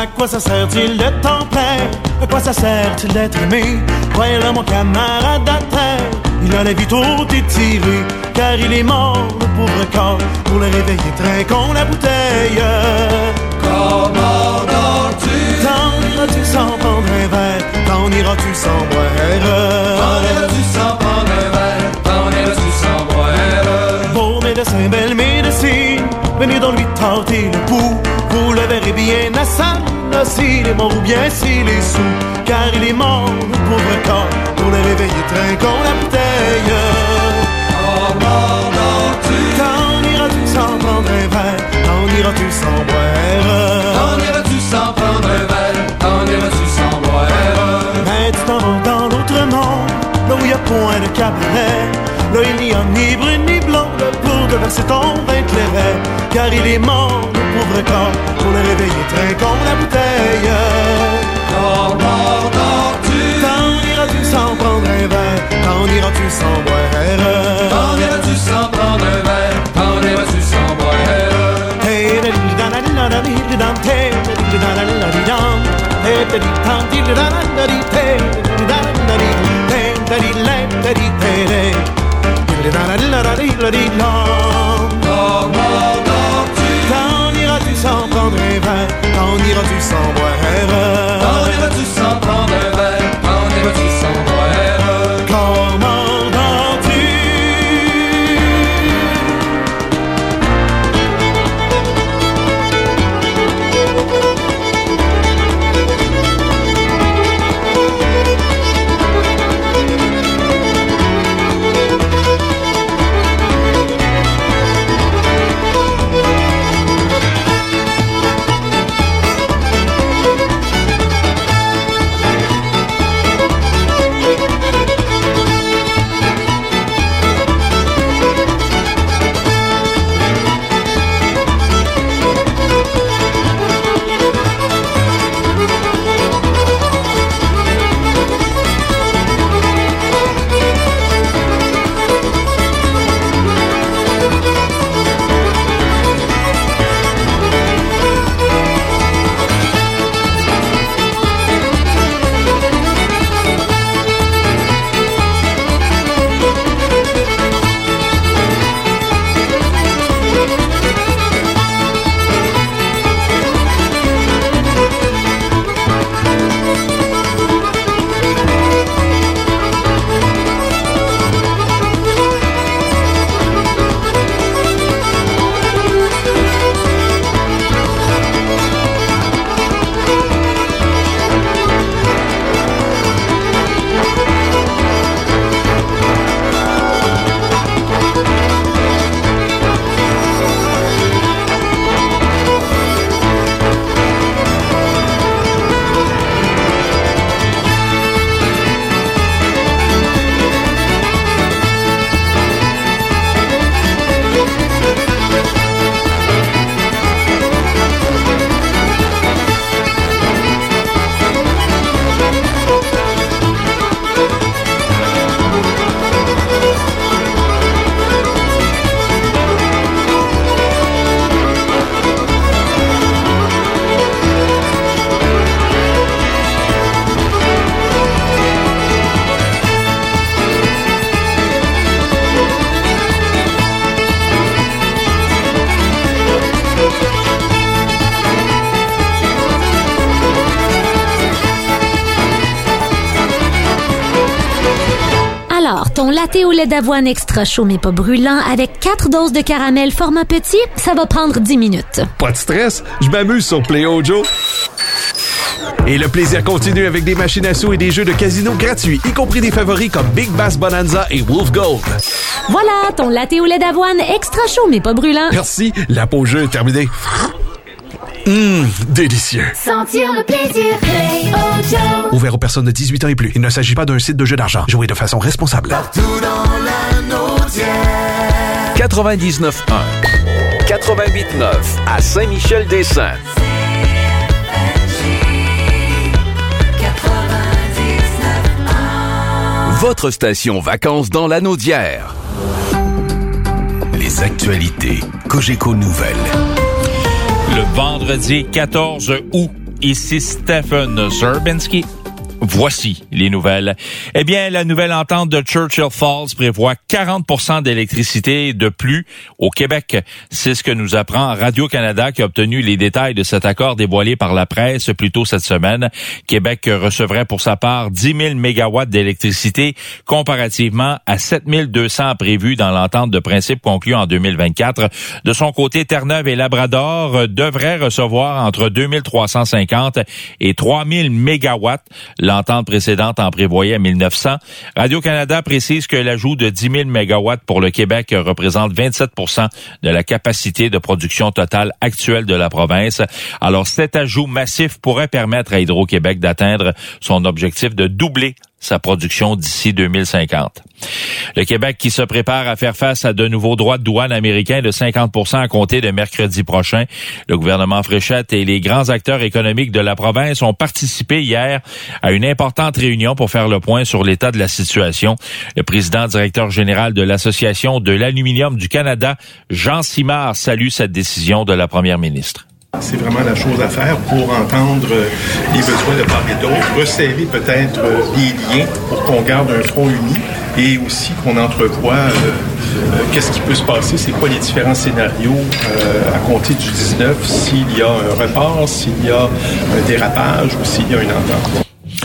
À quoi ça sert-il de temps plein? À quoi ça sert-il d'être aimé? Voilà mon camarade à terre, il a la vie toute étirée, car il est mort, le pauvre corps, pour le réveiller trinquons la bouteille. Comment dors-tu? T'en iras-tu sans prendre un verre? T'en iras-tu sans boire? T'en iras-tu sans prendre un verre? T'en iras-tu sans boire? Beau médecin, belle médecine, venez donc lui tenter le pouls. Vous le verrez bien à sa s'il est mort ou bien s'il est sous, car il est mort, le pauvre corps, pour le réveiller trinquons la bouteille. Comment dors-tu? T'en iras-tu sans prendre un verre? T'en iras-tu sans boire? T'en iras-tu sans prendre un verre? T'en iras-tu sans boire? Mais tu t'en vas dans l'autre monde, là où il n'y a point de cabaret, là il n'y a ni brune ni blonde pour te verser ton vin clairet, car il est mort, le pauvre corps, pour le réveiller trinquons la bouteille. Comment dors-tu? T'en iras-tu sans prendre un verre? T'en iras-tu sans boire? T'en iras-tu sans prendre un verre? T'en iras-tu sans boire? Comment dors-tu? T'en iras-tu sans prendre un verre? T'en iras-tu sans boire? T'en iras-tu sans prendre un verre? T'en iras-tu sans boire? Comment dors-tu? Alors, ton latte au lait d'avoine extra chaud mais pas brûlant avec quatre doses de caramel format petit, ça va prendre dix minutes. Pas de stress, je m'amuse sur PlayOjo. Et le plaisir continue avec des machines à sous et des jeux de casino gratuits, y compris des favoris comme Big Bass Bonanza et Wolf Gold. Voilà, ton latte au lait d'avoine extra chaud mais pas brûlant. Merci, la pause jeu est terminée. Hum, délicieux. Sentir le plaisir, PlayOjo. Ouvert aux personnes de dix-huit ans et plus. Il ne s'agit pas d'un site de jeu d'argent. Jouez de façon responsable. Partout dans la naudière. quatre-vingt-dix-neuf un. quatre-vingt-huit neuf à Saint-Michel-des-Saints. Votre station Vacances dans la Naudière. Les actualités Cogeco Nouvelles. Le vendredi quatorze août, ici Stephen Zerbinski. Voici les nouvelles. Eh bien, la nouvelle entente de Churchill Falls prévoit quarante pour cent d'électricité de plus au Québec. C'est ce que nous apprend Radio-Canada qui a obtenu les détails de cet accord dévoilé par la presse plus tôt cette semaine. Québec recevrait pour sa part dix mille mégawatts d'électricité comparativement à sept mille deux cents prévus dans l'entente de principe conclue en deux mille vingt-quatre. De son côté, Terre-Neuve et Labrador devraient recevoir entre deux mille trois cent cinquante et trois mille mégawatts. L'entente précédente en prévoyait mille neuf cents. Radio-Canada précise que l'ajout de dix mille mégawatts pour le Québec représente vingt-sept pour cent de la capacité de production totale actuelle de la province. Alors, cet ajout massif pourrait permettre à Hydro-Québec d'atteindre son objectif de doubler sa production d'ici deux mille cinquante. Le Québec qui se prépare à faire face à de nouveaux droits de douane américains de cinquante pour cent à compter de mercredi prochain. Le gouvernement Fréchette et les grands acteurs économiques de la province ont participé hier à une importante réunion pour faire le point sur l'état de la situation. Le président directeur général de l'Association de l'aluminium du Canada, Jean Simard, salue cette décision de la première ministre. C'est vraiment la chose à faire pour entendre les besoins de part et d'autre, resserrer peut-être les liens pour qu'on garde un front uni et aussi qu'on entrevoie euh, euh, qu'est-ce qui peut se passer, c'est quoi les différents scénarios euh, à compter du dix-neuf, s'il y a un report, s'il y a un dérapage ou s'il y a une entente.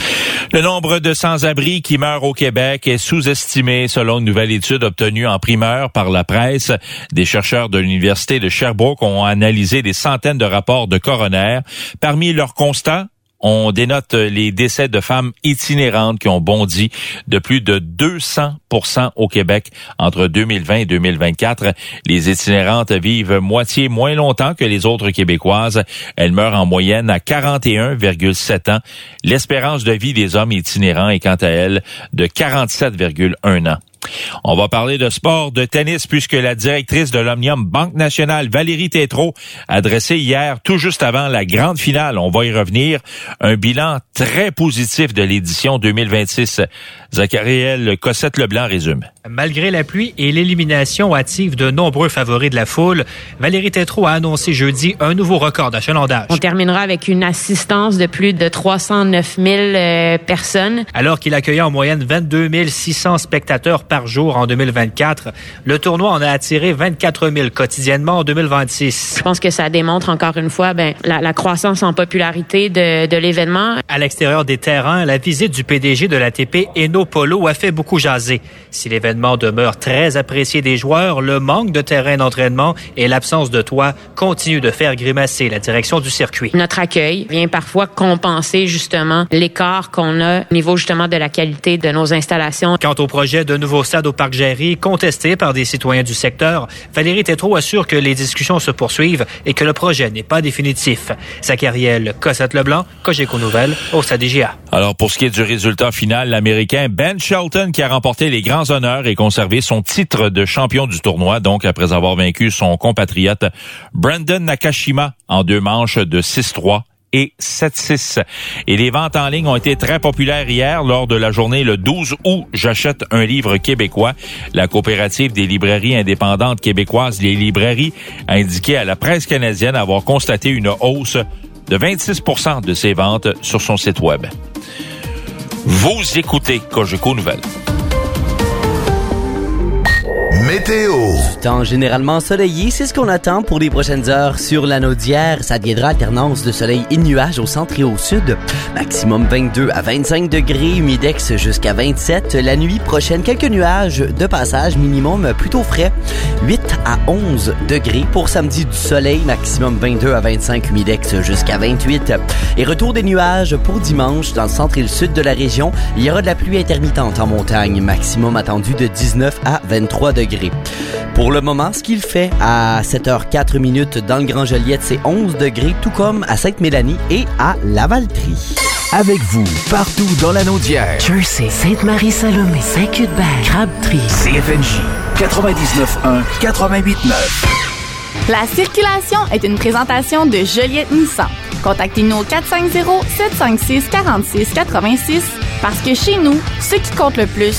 Le nombre de sans-abri qui meurent au Québec est sous-estimé selon une nouvelle étude obtenue en primeur par la presse. Des chercheurs de l'Université de Sherbrooke ont analysé des centaines de rapports de coroner. Parmi leurs constats, on dénote les décès de femmes itinérantes qui ont bondi de plus de deux cents pour cent au Québec entre deux mille vingt et deux mille vingt-quatre. Les itinérantes vivent moitié moins longtemps que les autres Québécoises. Elles meurent en moyenne à quarante et un virgule sept ans. L'espérance de vie des hommes itinérants est quant à elle de quarante-sept virgule un ans. On va parler de sport, de tennis, puisque la directrice de l'Omnium Banque Nationale, Valérie Tétrault, a dressé hier, tout juste avant la grande finale, on va y revenir, un bilan très positif de l'édition deux mille vingt-six. Zachariel Cossette-Leblanc résume. Malgré la pluie et l'élimination hâtive de nombreux favoris de la foule, Valérie Tétrault a annoncé jeudi un nouveau record d'achalandage. On terminera avec une assistance de plus de trois cent neuf mille euh, personnes. Alors qu'il accueillait en moyenne vingt-deux mille six cents spectateurs par jour en deux mille vingt-quatre, le tournoi en a attiré vingt-quatre mille quotidiennement en deux mille vingt-six. Je pense que ça démontre encore une fois ben, la, la croissance en popularité de, de l'événement. À l'extérieur des terrains, la visite du P D G de l'A T P, Eno Polo, a fait beaucoup jaser. Si l'événement demeure très apprécié des joueurs, le manque de terrain d'entraînement et l'absence de toit continuent de faire grimacer la direction du circuit. Notre accueil vient parfois compenser justement l'écart qu'on a au niveau justement de la qualité de nos installations. Quant au projet de nouveau stade au Parc Géry, contesté par des citoyens du secteur, Valérie Tétrault assure que les discussions se poursuivent et que le projet n'est pas définitif. Zachariel Cossette-Leblanc, Cogeco Nouvelles, au Stade I G A. Alors, pour ce qui est du résultat final, l'Américain Ben Shelton, qui a remporté les grands honneurs et conservé son titre de champion du tournoi, donc après avoir vaincu son compatriote Brandon Nakashima en deux manches de six trois. Et sept six. Et les ventes en ligne ont été très populaires hier lors de la journée le douze août. J'achète un livre québécois. La coopérative des librairies indépendantes québécoises, les librairies, a indiqué à la presse canadienne avoir constaté une hausse de vingt-six pour cent de ses ventes sur son site web. Vous écoutez Cogeco Nouvelles. Météo. Du temps généralement ensoleillé, c'est ce qu'on attend pour les prochaines heures sur l'Anaudière. Ça deviendra alternance de soleil et de nuages au centre et au sud. Maximum vingt-deux à vingt-cinq degrés, humidex jusqu'à vingt-sept. La nuit prochaine, quelques nuages de passage, minimum plutôt frais. huit à onze degrés. Pour samedi, du soleil, maximum vingt-deux à vingt-cinq, humidex jusqu'à vingt-huit. Et retour des nuages pour dimanche dans le centre et le sud de la région. Il y aura de la pluie intermittente en montagne. Maximum attendu de dix-neuf à vingt-trois degrés. Pour le moment, ce qu'il fait à sept heures quatre minutes dans le Grand Joliette, c'est onze degrés, tout comme à Sainte-Mélanie et à Lavaltrie. Avec vous, partout dans l'Anaudière. Jersey, Sainte-Marie-Salomé, Saint-Cuthbert, Crabtree. C F N J quatre-vingt-dix-neuf un, quatre-vingt-huit neuf. La circulation est une présentation de Joliette Nissan. Contactez-nous au quatre cinq zéro, sept cinq six, quatre six quatre six parce que chez nous, ce qui compte le plus,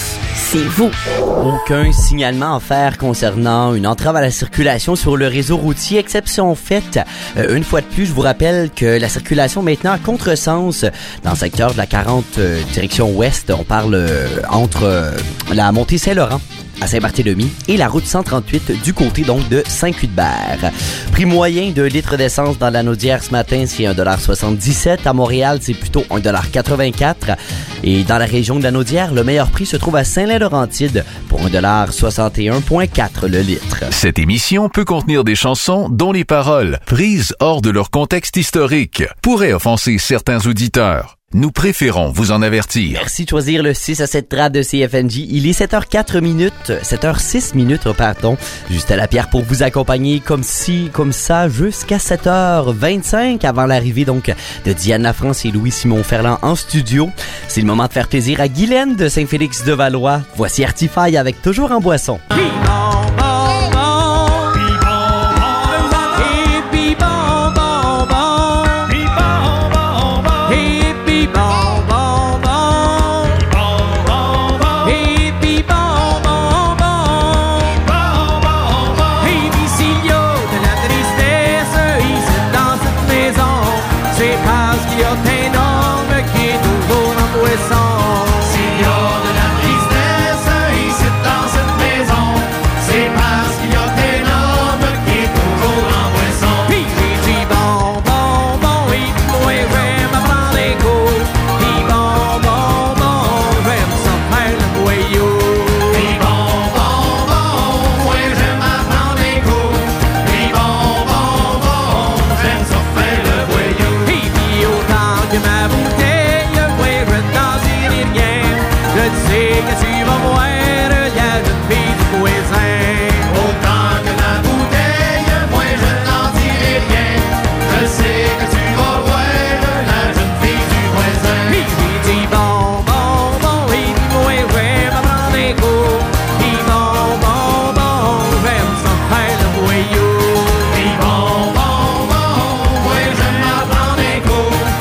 c'est vous. Aucun signalement à faire concernant une entrave à la circulation sur le réseau routier, exception faite. Euh, une fois de plus, je vous rappelle que la circulation maintenant à contresens dans le secteur de la quarante euh, direction ouest. On parle euh, entre euh, la montée Saint-Laurent à Saint-Barthélemy et la route cent trente-huit du côté donc de Saint-Cuthbert. Prix moyen de litre d'essence dans la Naudière ce matin, c'est un dollar soixante-dix-sept. À Montréal, c'est plutôt un dollar quatre-vingt-quatre. Et dans la région de la Naudière, le meilleur prix se trouve à Saint-Laurentide pour un dollar soixante et un virgule quatre le litre. Cette émission peut contenir des chansons dont les paroles, prises hors de leur contexte historique, pourraient offenser certains auditeurs. Nous préférons vous en avertir. Merci de choisir le six à sept trad de C F N J. Il est sept heures quatre minutes, sept heures six minutes, pardon. Juste à la pierre pour vous accompagner comme si, comme ça, jusqu'à sept heures vingt-cinq avant l'arrivée donc de Diane Lafrance et Louis-Simon Ferland en studio. C'est le moment de faire plaisir à Guylaine de Saint-Félix-de-Valois. Voici Artify avec Toujours en boisson.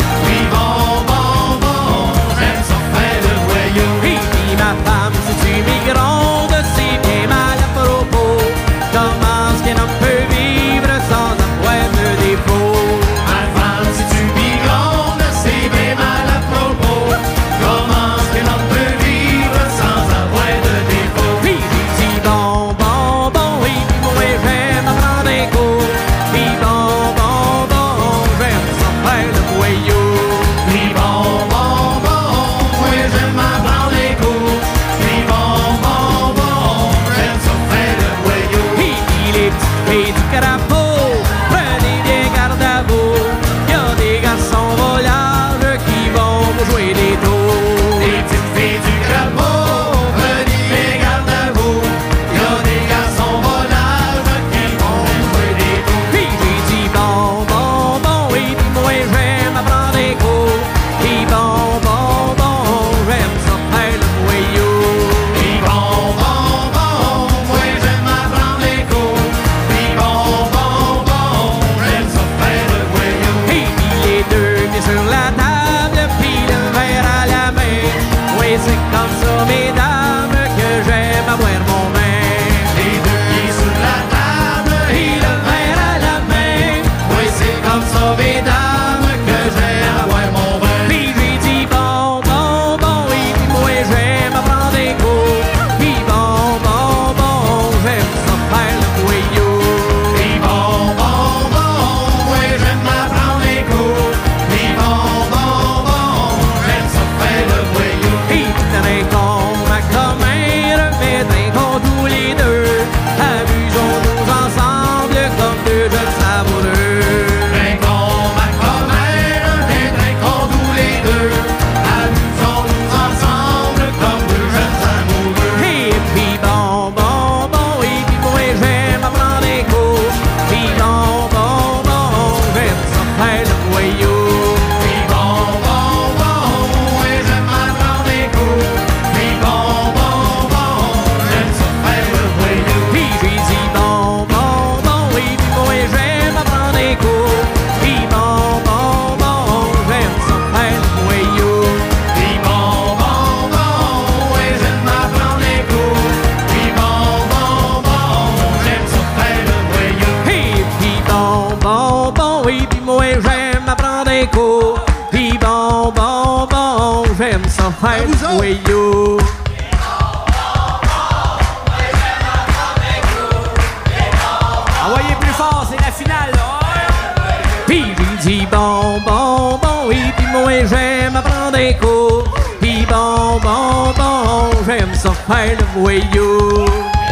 Tu ça faire le voyou. Envoyez plus fort, c'est la finale, là. Puis j'ai dit bon, bon, bon, oui, puis moi j'aime apprendre des coups. Puis bon, bon, bon, j'aime ça faire le voyou.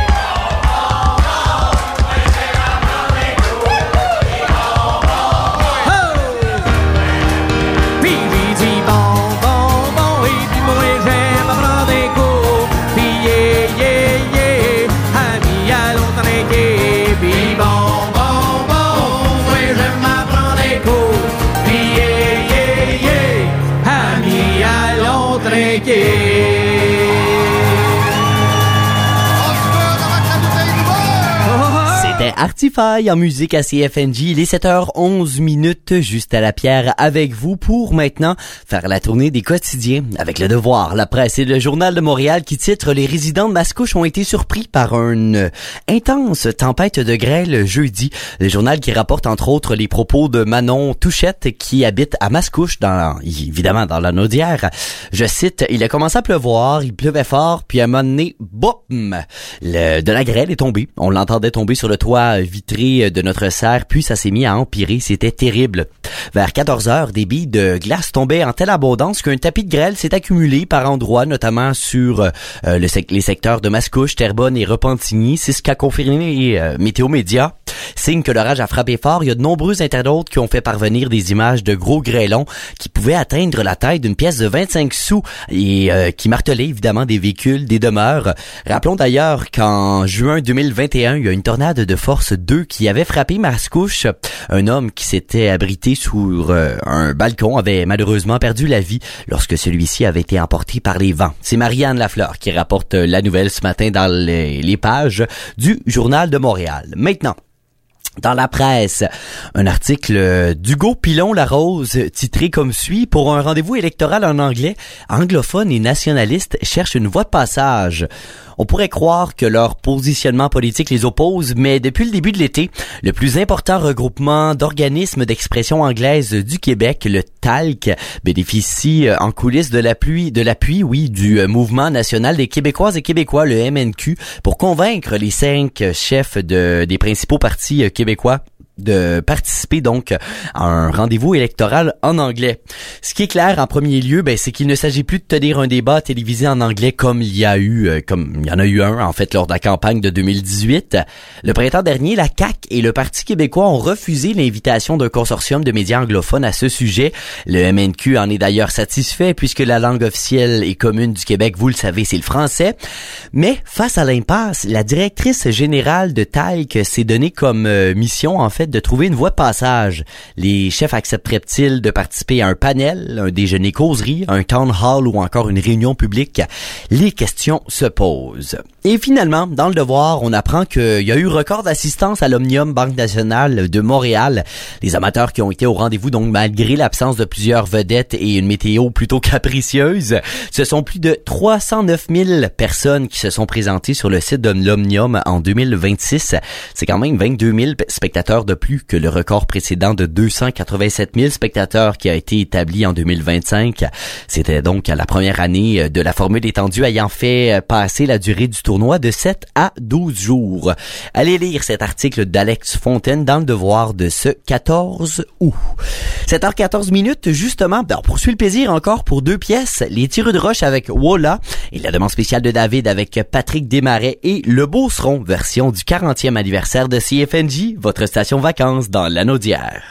C'était Artify en musique à C F N J. Il est sept heures onze minutes, juste à la pierre avec vous pour maintenant faire la tournée des quotidiens avec Le Devoir, La Presse et le Journal de Montréal qui titre « Les résidents de Mascouche ont été surpris par une intense tempête de grêle jeudi ». Le journal qui rapporte entre autres les propos de Manon Touchette qui habite à Mascouche, dans, évidemment dans la Naudière. Je cite, « Il a commencé à pleuvoir, il pleuvait fort, puis à un moment donné, boum, le, de la grêle est tombée. On l'entendait tomber sur le toit vitré de notre serre, puis ça s'est mis à empirer. C'était terrible. Vers quatorze heures, des billes de glace tombaient en telle abondance qu'un tapis de grêle s'est accumulé par endroits, notamment sur euh, le sec- les secteurs de Mascouche, Terrebonne et Repentigny. C'est ce qu'a confirmé euh, Météo Média. Signe que l'orage a frappé fort, il y a de nombreux internautes qui ont fait parvenir des images de gros grêlons qui pouvaient atteindre la taille d'une pièce de vingt-cinq sous et euh, qui martelaient évidemment des véhicules, des demeures. Rappelons d'ailleurs qu'en juin deux mille vingt et un, il y a une tornade de force deux qui avait frappé Mascouche. Un homme qui s'était abrité sous euh, un balcon avait malheureusement perdu la vie lorsque celui-ci avait été emporté par les vents. C'est Marianne Lafleur qui rapporte la nouvelle ce matin dans les, les pages du Journal de Montréal. Maintenant, dans la presse, un article d'Hugo Pilon-Larose titré comme suit « Pour un rendez-vous électoral en anglais, anglophones et nationalistes cherchent une voie de passage ». On pourrait croire que leur positionnement politique les oppose, mais depuis le début de l'été, le plus important regroupement d'organismes d'expression anglaise du Québec, le T A L C, bénéficie en coulisses de l'appui, de l'appui, oui, du Mouvement national des Québécoises et Québécois, le M N Q, pour convaincre les cinq chefs de, des principaux partis québécois de participer donc à un rendez-vous électoral en anglais. Ce qui est clair en premier lieu, ben c'est qu'il ne s'agit plus de tenir un débat télévisé en anglais comme il y a eu, euh, comme il y en a eu un en fait lors de la campagne de deux mille dix-huit. Le printemps dernier, la C A Q et le Parti québécois ont refusé l'invitation d'un consortium de médias anglophones à ce sujet. Le M N Q en est d'ailleurs satisfait puisque la langue officielle et commune du Québec, vous le savez, c'est le français. Mais face à l'impasse, la directrice générale de T A L C s'est donnée comme euh, mission en fait de trouver une voie de passage. Les chefs accepteraient-ils de participer à un panel, un déjeuner causerie, un town hall ou encore une réunion publique? Les questions se posent. Et finalement, dans le Devoir, on apprend qu'il y a eu record d'assistance à l'Omnium Banque Nationale de Montréal. Les amateurs qui ont été au rendez-vous, donc malgré l'absence de plusieurs vedettes et une météo plutôt capricieuse, ce sont plus de trois cent neuf mille personnes qui se sont présentées sur le site de l'Omnium en deux mille vingt-six. C'est quand même vingt-deux mille spectateurs de plus que le record précédent de deux cent quatre-vingt-sept mille spectateurs qui a été établi en deux mille vingt-cinq. C'était donc la première année de la formule étendue ayant fait passer la durée du tournoi de sept à douze jours. Allez lire cet article d'Alex Fontaine dans le Devoir de ce quatorze août. sept heures quatorze minutes, justement, on poursuit le plaisir encore pour deux pièces. Les Tireux de Roche avec Wola et la demande spéciale de David avec Patrick Desmarais et Le Beauceron, version du quarantième anniversaire de C F N J, votre station vacances dans la Naudière.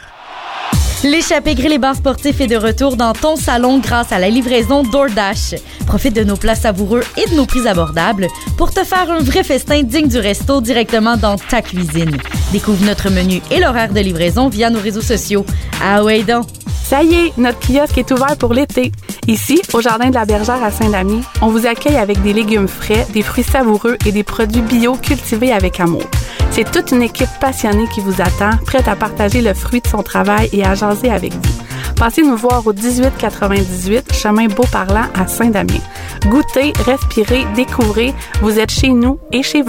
L'échappée grill et bar sportif est de retour dans ton salon grâce à la livraison DoorDash. Profite de nos plats savoureux et de nos prix abordables pour te faire un vrai festin digne du resto directement dans ta cuisine. Découvre notre menu et l'horaire de livraison via nos réseaux sociaux. Ah ouais donc! Ça y est, notre kiosque est ouvert pour l'été. Ici, au Jardin de la Bergère à Saint-Damiens, on vous accueille avec des légumes frais, des fruits savoureux et des produits bio cultivés avec amour. C'est toute une équipe passionnée qui vous attend, prête à partager le fruit de son travail et à jaser avec vous. Passez nous voir au dix-huit quatre-vingt-dix-huit, chemin Beauparlant à Saint-Damiens. Goûtez, respirez, découvrez, vous êtes chez nous et chez vous.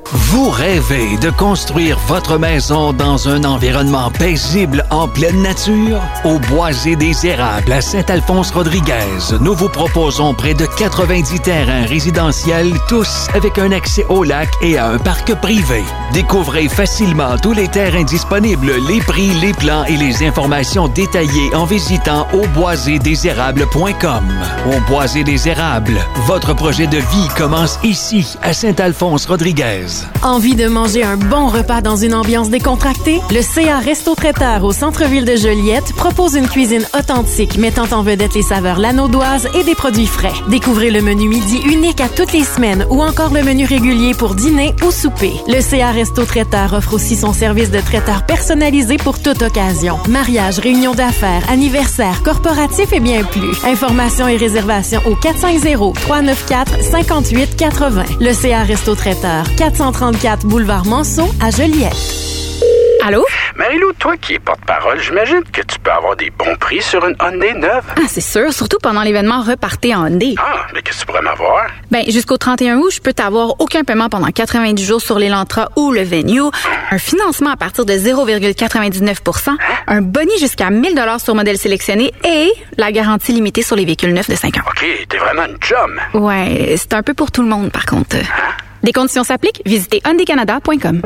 Vous rêvez de construire votre maison dans un environnement paisible en pleine nature? Au Boisé des Érables à Saint-Alphonse-Rodriguez, nous vous proposons près de quatre-vingt-dix terrains résidentiels, tous avec un accès au lac et à un parc privé. Découvrez facilement tous les terrains disponibles, les prix, les plans et les informations détaillées en visitant au boisé des érables point com. Au Boisé des Érables, votre projet de vie commence ici, à Saint-Alphonse-Rodriguez. Envie de manger un bon repas dans une ambiance décontractée? Le C A Resto Traiteur au centre-ville de Joliette propose une cuisine authentique mettant en vedette les saveurs lanaudoises et des produits frais. Découvrez le menu midi unique à toutes les semaines ou encore le menu régulier pour dîner ou souper. Le C A Resto Traiteur offre aussi son service de traiteur personnalisé pour toute occasion. Mariage, réunion d'affaires, anniversaire, corporatif et bien plus. Informations et réservations au quatre cinq zéro, trois neuf quatre, cinq huit quatre zéro. Le C A Resto Traiteur, quatre cent trente-quatre boulevard Manceau à Joliette. Allô? Marie-Lou, toi qui es porte-parole, j'imagine que tu peux avoir des bons prix sur une Hyundai neuve. Ah, c'est sûr, surtout pendant l'événement Repartez en Hyundai. Ah, mais qu'est-ce que tu pourrais m'avoir? Ben, jusqu'au trente et un août, je peux t'avoir aucun paiement pendant quatre-vingt-dix jours sur l'Elantra ou le Venue, un financement à partir de zéro virgule quatre-vingt-dix-neuf pour cent, un boni jusqu'à mille dollars sur modèle sélectionné et la garantie limitée sur les véhicules neufs de cinq ans. OK, t'es vraiment une chum. Ouais, c'est un peu pour tout le monde, par contre. Des conditions s'appliquent, visitez hyundai canada point com.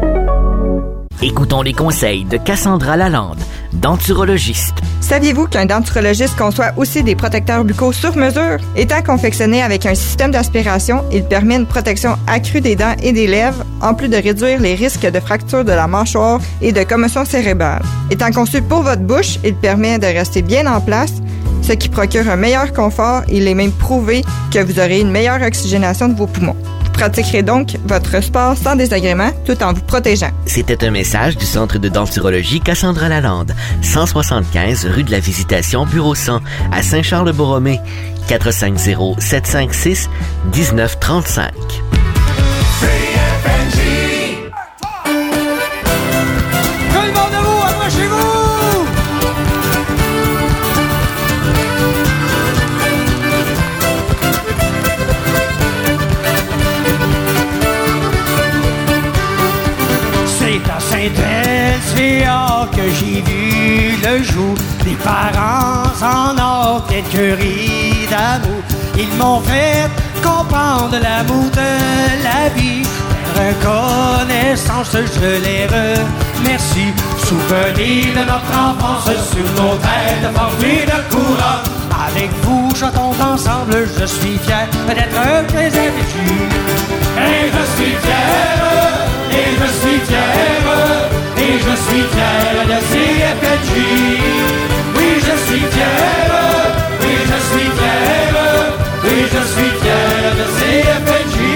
Écoutons les conseils de Cassandra Lalande, denturologiste. Saviez-vous qu'un denturologiste conçoit aussi des protecteurs buccaux sur mesure? Étant confectionné avec un système d'aspiration, il permet une protection accrue des dents et des lèvres, en plus de réduire les risques de fracture de la mâchoire et de commotion cérébrale. Étant conçu pour votre bouche, il permet de rester bien en place, ce qui procure un meilleur confort et il est même prouvé que vous aurez une meilleure oxygénation de vos poumons. Vous pratiquerez donc votre sport sans désagrément tout en vous protégeant. C'était un message du Centre de denturologie Cassandra Lalande, cent soixante-quinze rue de la Visitation, bureau cent, à Saint-Charles-de-Borromée, quatre cinq zéro, sept cinq six, un neuf trois cinq. Tout le monde debout, approchez-vous! C'est à Saint-Elsia que j'ai vu le jour des parents en or d'écurie d'amour. Ils m'ont fait comprendre l'amour de la vie. Reconnaissance, je les remercie. Souvenir de notre enfance sur nos têtes formées de courant. Avec vous, chantons ensemble, je suis fier d'être très affectueux. Et je suis fier, et je suis fier, et je suis fier de C F N J. Oui, je suis fier, oui, je suis fier, oui, je suis fier de C F N J.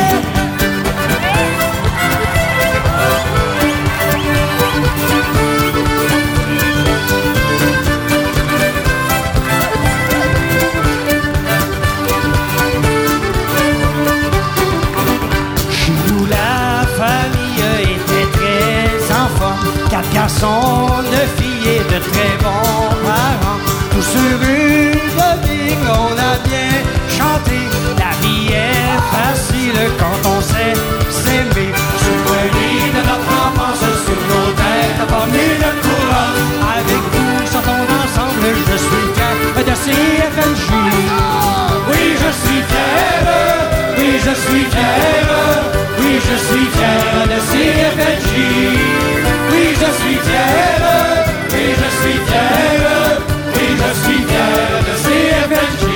Quatre garçons, deux filles et de très bons parents. Tous sur une de ville, on a bien chanté. La vie est facile quand on sait s'aimer. Souvenir de notre enfance sur nos têtes, formés de courant. Avec vous, chantons ensemble, je suis fier de C F N J. Oui, je suis fier, oui, je suis fier, oui, je suis fier de C F N J. Oui, je suis fier, oui, je suis fier, oui, je suis fier de C F N J.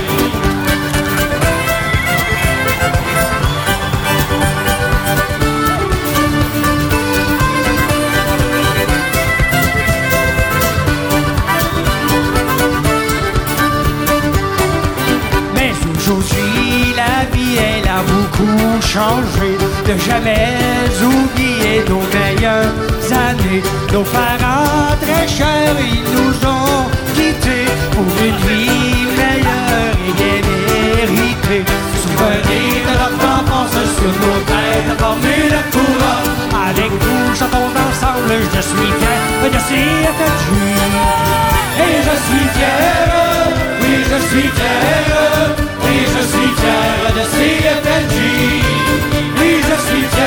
Mais aujourd'hui, la vie, elle a beaucoup changé. De jamais oublier nos meilleures années. Nos parents très chers, ils nous ont quittés pour une vie meilleure et bien méritée. Souvenir de notre enfance sur nos têtes, formés de courant. Avec vous, chantons ensemble, je suis fier de C F N J. Et je suis fier, oui, je suis fier, oui, je suis fier de C F N J. Oui, je suis fier.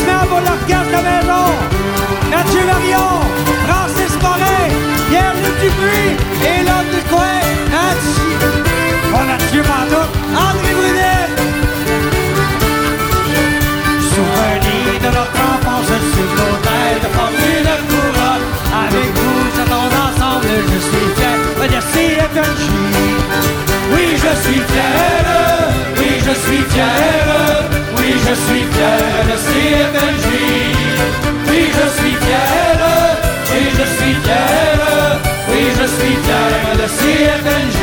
applaudissements pour l'orchestre de maison. Mathieu Marion, Francis Morin, Pierre-Luc Dupuis et l'homme du coin, Mathieu. Bon, Mathieu Pantoute, André Brunet. Souvenir de notre enfance sur nos têtes, formule de couronne. Avec vous, chantons ensemble, je suis fier de dire C F N J. Oui, je suis fier, oui, je suis fier, oui, je suis fier de C F N J. Oui, je suis fier, oui, je suis fier, oui, je suis fier de C F N J.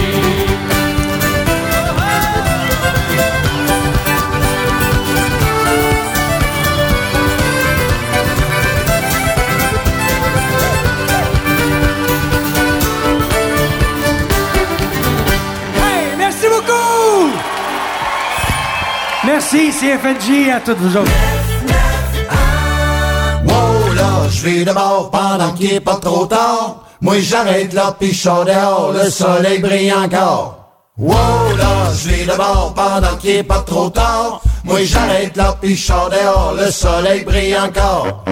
Merci C F N J à toutes vous autres. Wow, là, je vais de bord pendant qu'il est pas trop tard. Moi, j'arrête là, pis je sors dehors, le soleil brille encore. Wow, là, je vais de bord pendant qu'il est pas trop tard. Moi, j'arrête là, pis je sors dehors, le soleil brille encore.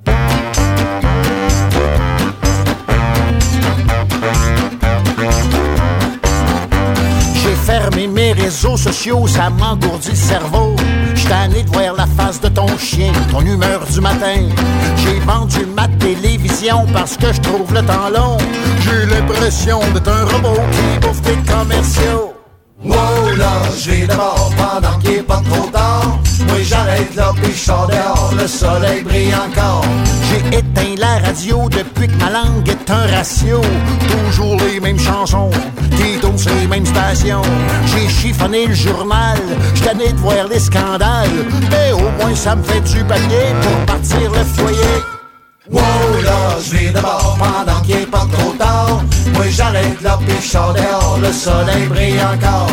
Fermer mes réseaux sociaux, ça m'engourdit le cerveau. J'suis tanné de voir la face de ton chien, ton humeur du matin. J'ai vendu ma télévision parce que je trouve le temps long. J'ai l'impression d'être un robot qui bouffe des commerciaux. Wow, là, je vais d'abord pendant qu'il est pas trop tard. Moi, j'arrête là, puis je sors dehors, le soleil brille encore. J'ai éteint la radio depuis que ma langue est un ratio. Toujours les mêmes chansons, qui tournent sur les mêmes stations. J'ai chiffonné le journal, j'suis tanné de voir les scandales. Mais au moins, ça me fait du papier pour partir le foyer. Wow, là, je vais d'abord pendant qu'il est pas trop tard. Moi, j'arrête là, puis je sors dehors, le soleil brille encore.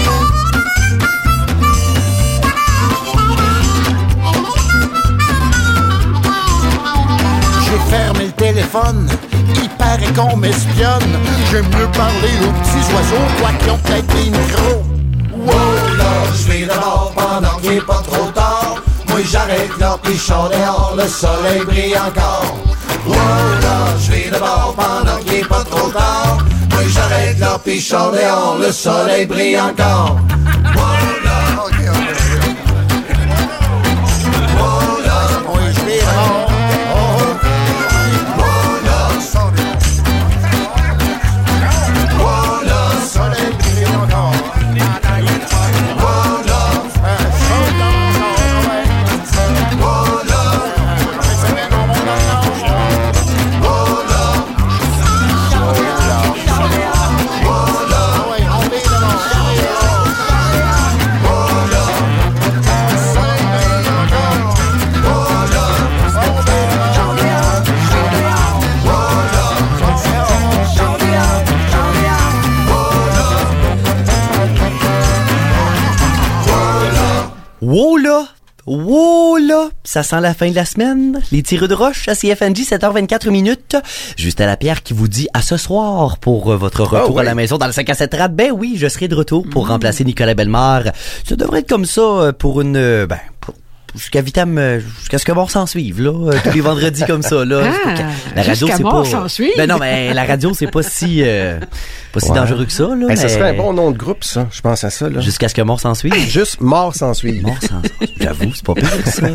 J'ai fermé le téléphone, il paraît qu'on m'espionne. J'aime mieux parler aux petits oiseaux, quoi qu'ils ont peut-être des micros. Wow, là, je vais d'abord pendant qu'il est pas trop tard. Moi, j'arrête là, puis je sors dehors, le soleil brille encore. Wow, là, je vais d'abord pendant qu'il est pas trop tard. Moi, j'arrête là, puis je sors dehors, le soleil brille encore. Wow, là, ok, ok. Wow, là, moi, je vais d'abord. Wow là! Wow là! Ça sent la fin de la semaine. Les tireux de roche à C F N J, sept heures vingt-quatre minutes. Juste à la Pierre qui vous dit à ce soir pour euh, votre retour oh, ouais. à la maison dans le cinq à sept rad. Ben oui, je serai de retour pour mmh. remplacer Nicolas Bellemare. Ça devrait être comme ça pour une... Euh, ben, pour, jusqu'à Vitam, jusqu'à ce que mort s'en suive, là. Tous les vendredis comme ça, là. Ah, la radio, c'est pas... s'en suive. Ben non, mais la radio, c'est pas si... Euh, pas si ouais. dangereux que ça, là. Hey, ça mais... serait un bon nom de groupe, ça. Je pense à ça, là. Jusqu'à ce que mort s'en suive. Juste mort s'en suive. Mort s'en suive. J'avoue, c'est pas pire, ça.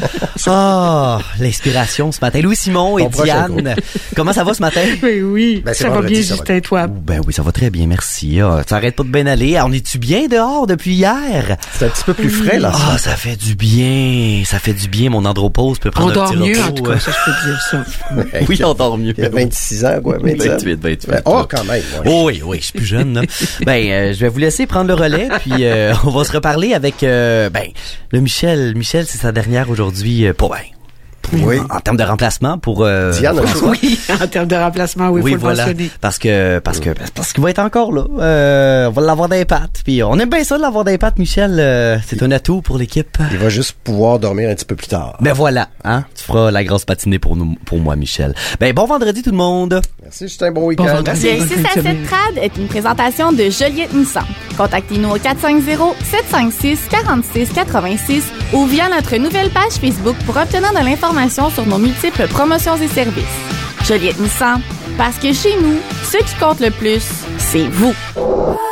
Ah, oh, l'inspiration ce matin. Louis Simon et Ton Diane. Comment ça va ce matin? Oui, oui. Ben, ça va bien, Justin, toi. Ben oui, ça va très bien, merci. Ah, ça arrête pas de bien aller. Alors, on est-tu bien dehors depuis hier? C'est un petit peu plus oui. frais, là. Ah, ça fait du bien. Ça fait du bien. Mon andropause peut prendre on un petit dort mieux, repos. En tout cas, ça, je peux dire ça. Oui, on dort mieux. Il y a vingt-six ans, quoi. vingt-huit, vingt-huit. Ben, oh, quand même. Ouais. Oh, oui, oui, je suis plus jeune, là. Ben, euh, je vais vous laisser prendre le relais, puis euh, on va se reparler avec, euh, ben, le Michel. Michel, c'est sa dernière aujourd'hui euh, pour, ben, oui. En, en termes de remplacement pour euh, Diane, oui, en termes de remplacement, oui, oui faut voilà, le mentionner. parce que parce que parce qu'il va être encore là. Euh, on va l'avoir dans les pattes. Puis on aime bien ça de l'avoir dans les pattes, Michel. Euh, c'est un atout pour l'équipe. Il va juste pouvoir dormir un petit peu plus tard. Ben voilà, hein. Tu feras la grosse patinée pour nous, pour moi, Michel. Ben bon vendredi tout le monde. Merci, c'était un bon week-end. Bon le six à sept Trad est une présentation de Joliette Nissan. Contactez-nous au quatre cinq zéro, sept cinq six, quatre six quatre six ou via notre nouvelle page Facebook pour obtenir de l'information sur nos multiples promotions et services. Joliette Nissan, parce que chez nous, ce qui compte le plus, c'est vous.